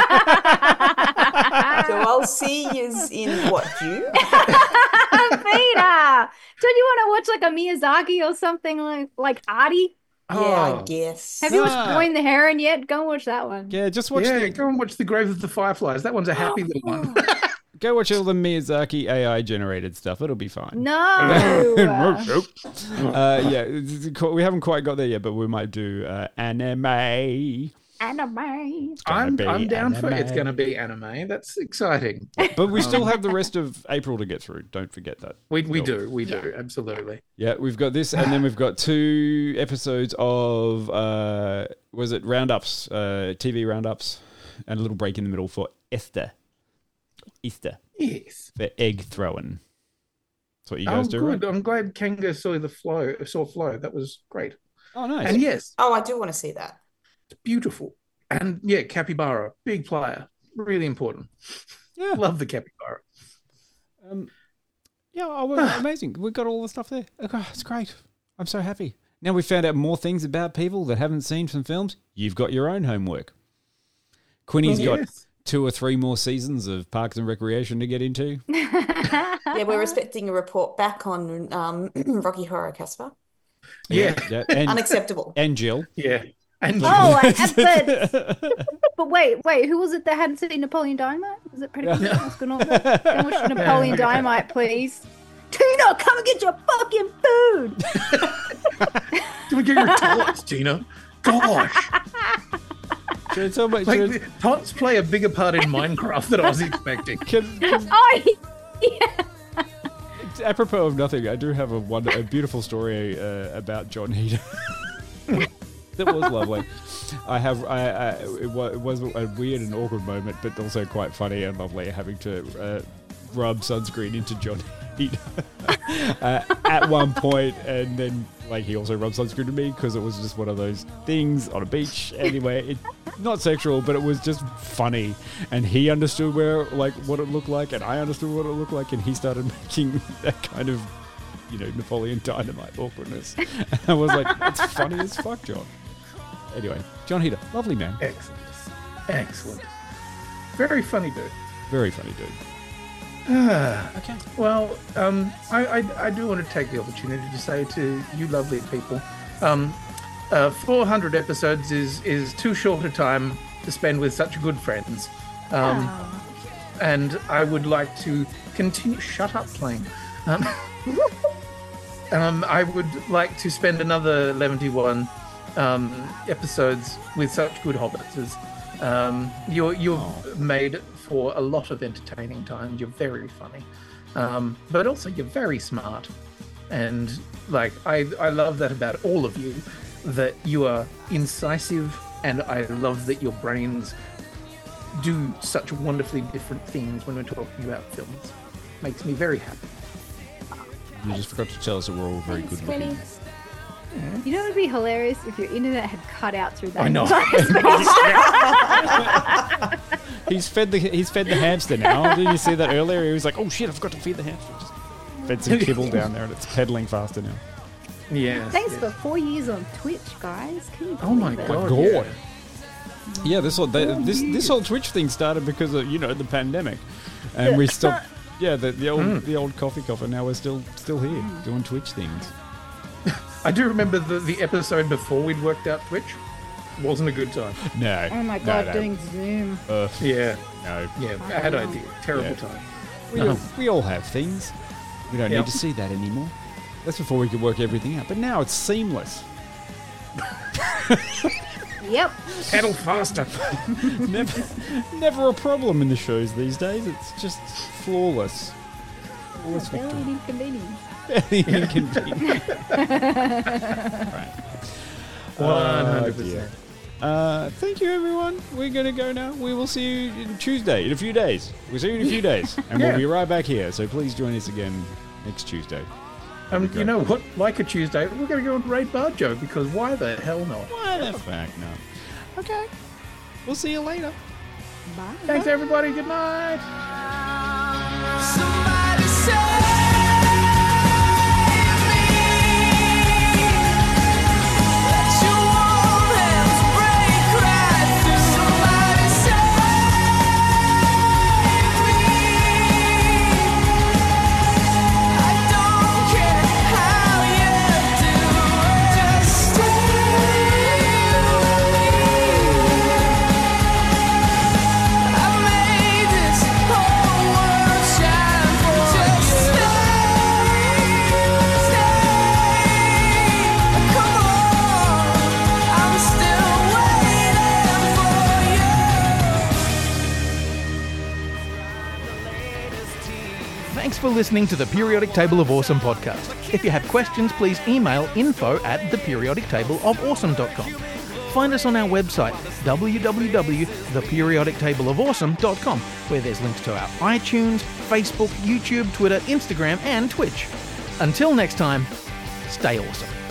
So I'll see you in what, June? Peter! Don't you want to watch like a Miyazaki or something like arty? Yeah, I guess. Have you watched Boy the Heron yet? Go and watch that one. Yeah, just watch. Go and watch The Grave of the Fireflies. That one's a happy little one. Go watch all the Miyazaki AI generated stuff. It'll be fine. No. Yeah, we haven't quite got there yet, but we might do anime. Anime. I'm down for it's going to be anime. That's exciting. But we still have the rest of April to get through. Don't forget that. We do, absolutely. Yeah, we've got this, and then we've got 2 episodes of was it roundups, TV roundups, and a little break in the middle for Easter. Yes. For egg throwing. That's what you guys do, right? I'm glad Kango saw Flow. That was great. Oh, nice. And yes. Oh, I do want to see that. It's beautiful. And yeah, capybara, big player, really important. Yeah. Love the capybara. Amazing. We've got all the stuff there. Oh, it's great. I'm so happy. Now we've found out more things about people that haven't seen some films. You've got your own homework. Quinny's got 2 or 3 more seasons of Parks and Recreation to get into. Yeah, we're expecting a report back on Rocky Horror, Casper. Yeah. And, unacceptable. And Jill. Yeah. And but wait, who was it that hadn't seen Napoleon Dynamite? Was it Predator? Can I watch Napoleon Dynamite, please? Tina, come and get your fucking food. Can we get your tots, Tina? Gosh. Tots play a bigger part in Minecraft than I was expecting. Apropos of nothing, I do have a beautiful story about John Heder. That was lovely. It was a weird and awkward moment, but also quite funny and lovely having to rub sunscreen into John Heder at one point, and then he also rubbed sunscreen to me because it was just one of those things on a beach. Anyway, not sexual, but it was just funny, and he understood what it looked like, and I understood what it looked like, and he started making that kind of Napoleon Dynamite awkwardness. And I was like, that's funny as fuck, John. Anyway, John Heder, lovely man. Excellent. Very funny dude. Very funny dude. Okay. Well, I do want to take the opportunity to say to you lovely people, 400 episodes is too short a time to spend with such good friends. And I would like to continue. Shut up, playing. I would like to spend another 71 episodes with such good hobbits. You've made for a lot of entertaining time. You're very funny, but also you're very smart, and I love that about all of you, that you are incisive, and I love that your brains do such wonderfully different things when we're talking about films. Makes me very happy. You just forgot to tell us that we're all very good looking. You know what would be hilarious if your internet had cut out through that. I know. He's fed the hamster now. Didn't you see that earlier? He was like, "Oh shit, I forgot to feed the hamster." Just fed some kibble down there, and it's pedaling faster now. Yeah. Thanks for 4 years on Twitch, guys. Can you oh my believe it? god! Yeah, this whole Twitch thing started because of the pandemic, and we stopped. Yeah, the old coffee coffer. Now we're still here doing Twitch things. I do remember the episode before we'd worked out Twitch. Wasn't a good time. No. Oh my god, doing Zoom. Yeah. No. Yeah, bad idea. Terrible time. We all have things. We don't need to see that anymore. That's before we could work everything out. But now it's seamless. Yep. Pedal faster. Never a problem in the shows these days. It's just flawless. Very inconvenient. Very inconvenient. Right. 100%. Thank you, everyone. We're going to go now. We will see you Tuesday, in a few days. We'll see you in a few days. And we'll be right back here. So please join us again next Tuesday. You know what? Like a Tuesday, we're going to go and raid Barjo, because why the hell not? Why the fuck not? Okay. We'll see you later. Bye. Thanks, everybody. Good night. Somebody say Thanks for listening to the Periodic Table of Awesome podcast. If you have questions, please email info@theperiodictableofawesome.com. find us on our website, www.theperiodictableofawesome.com, where there's links to our iTunes, Facebook, YouTube, Twitter, Instagram, and Twitch. Until next time, stay awesome.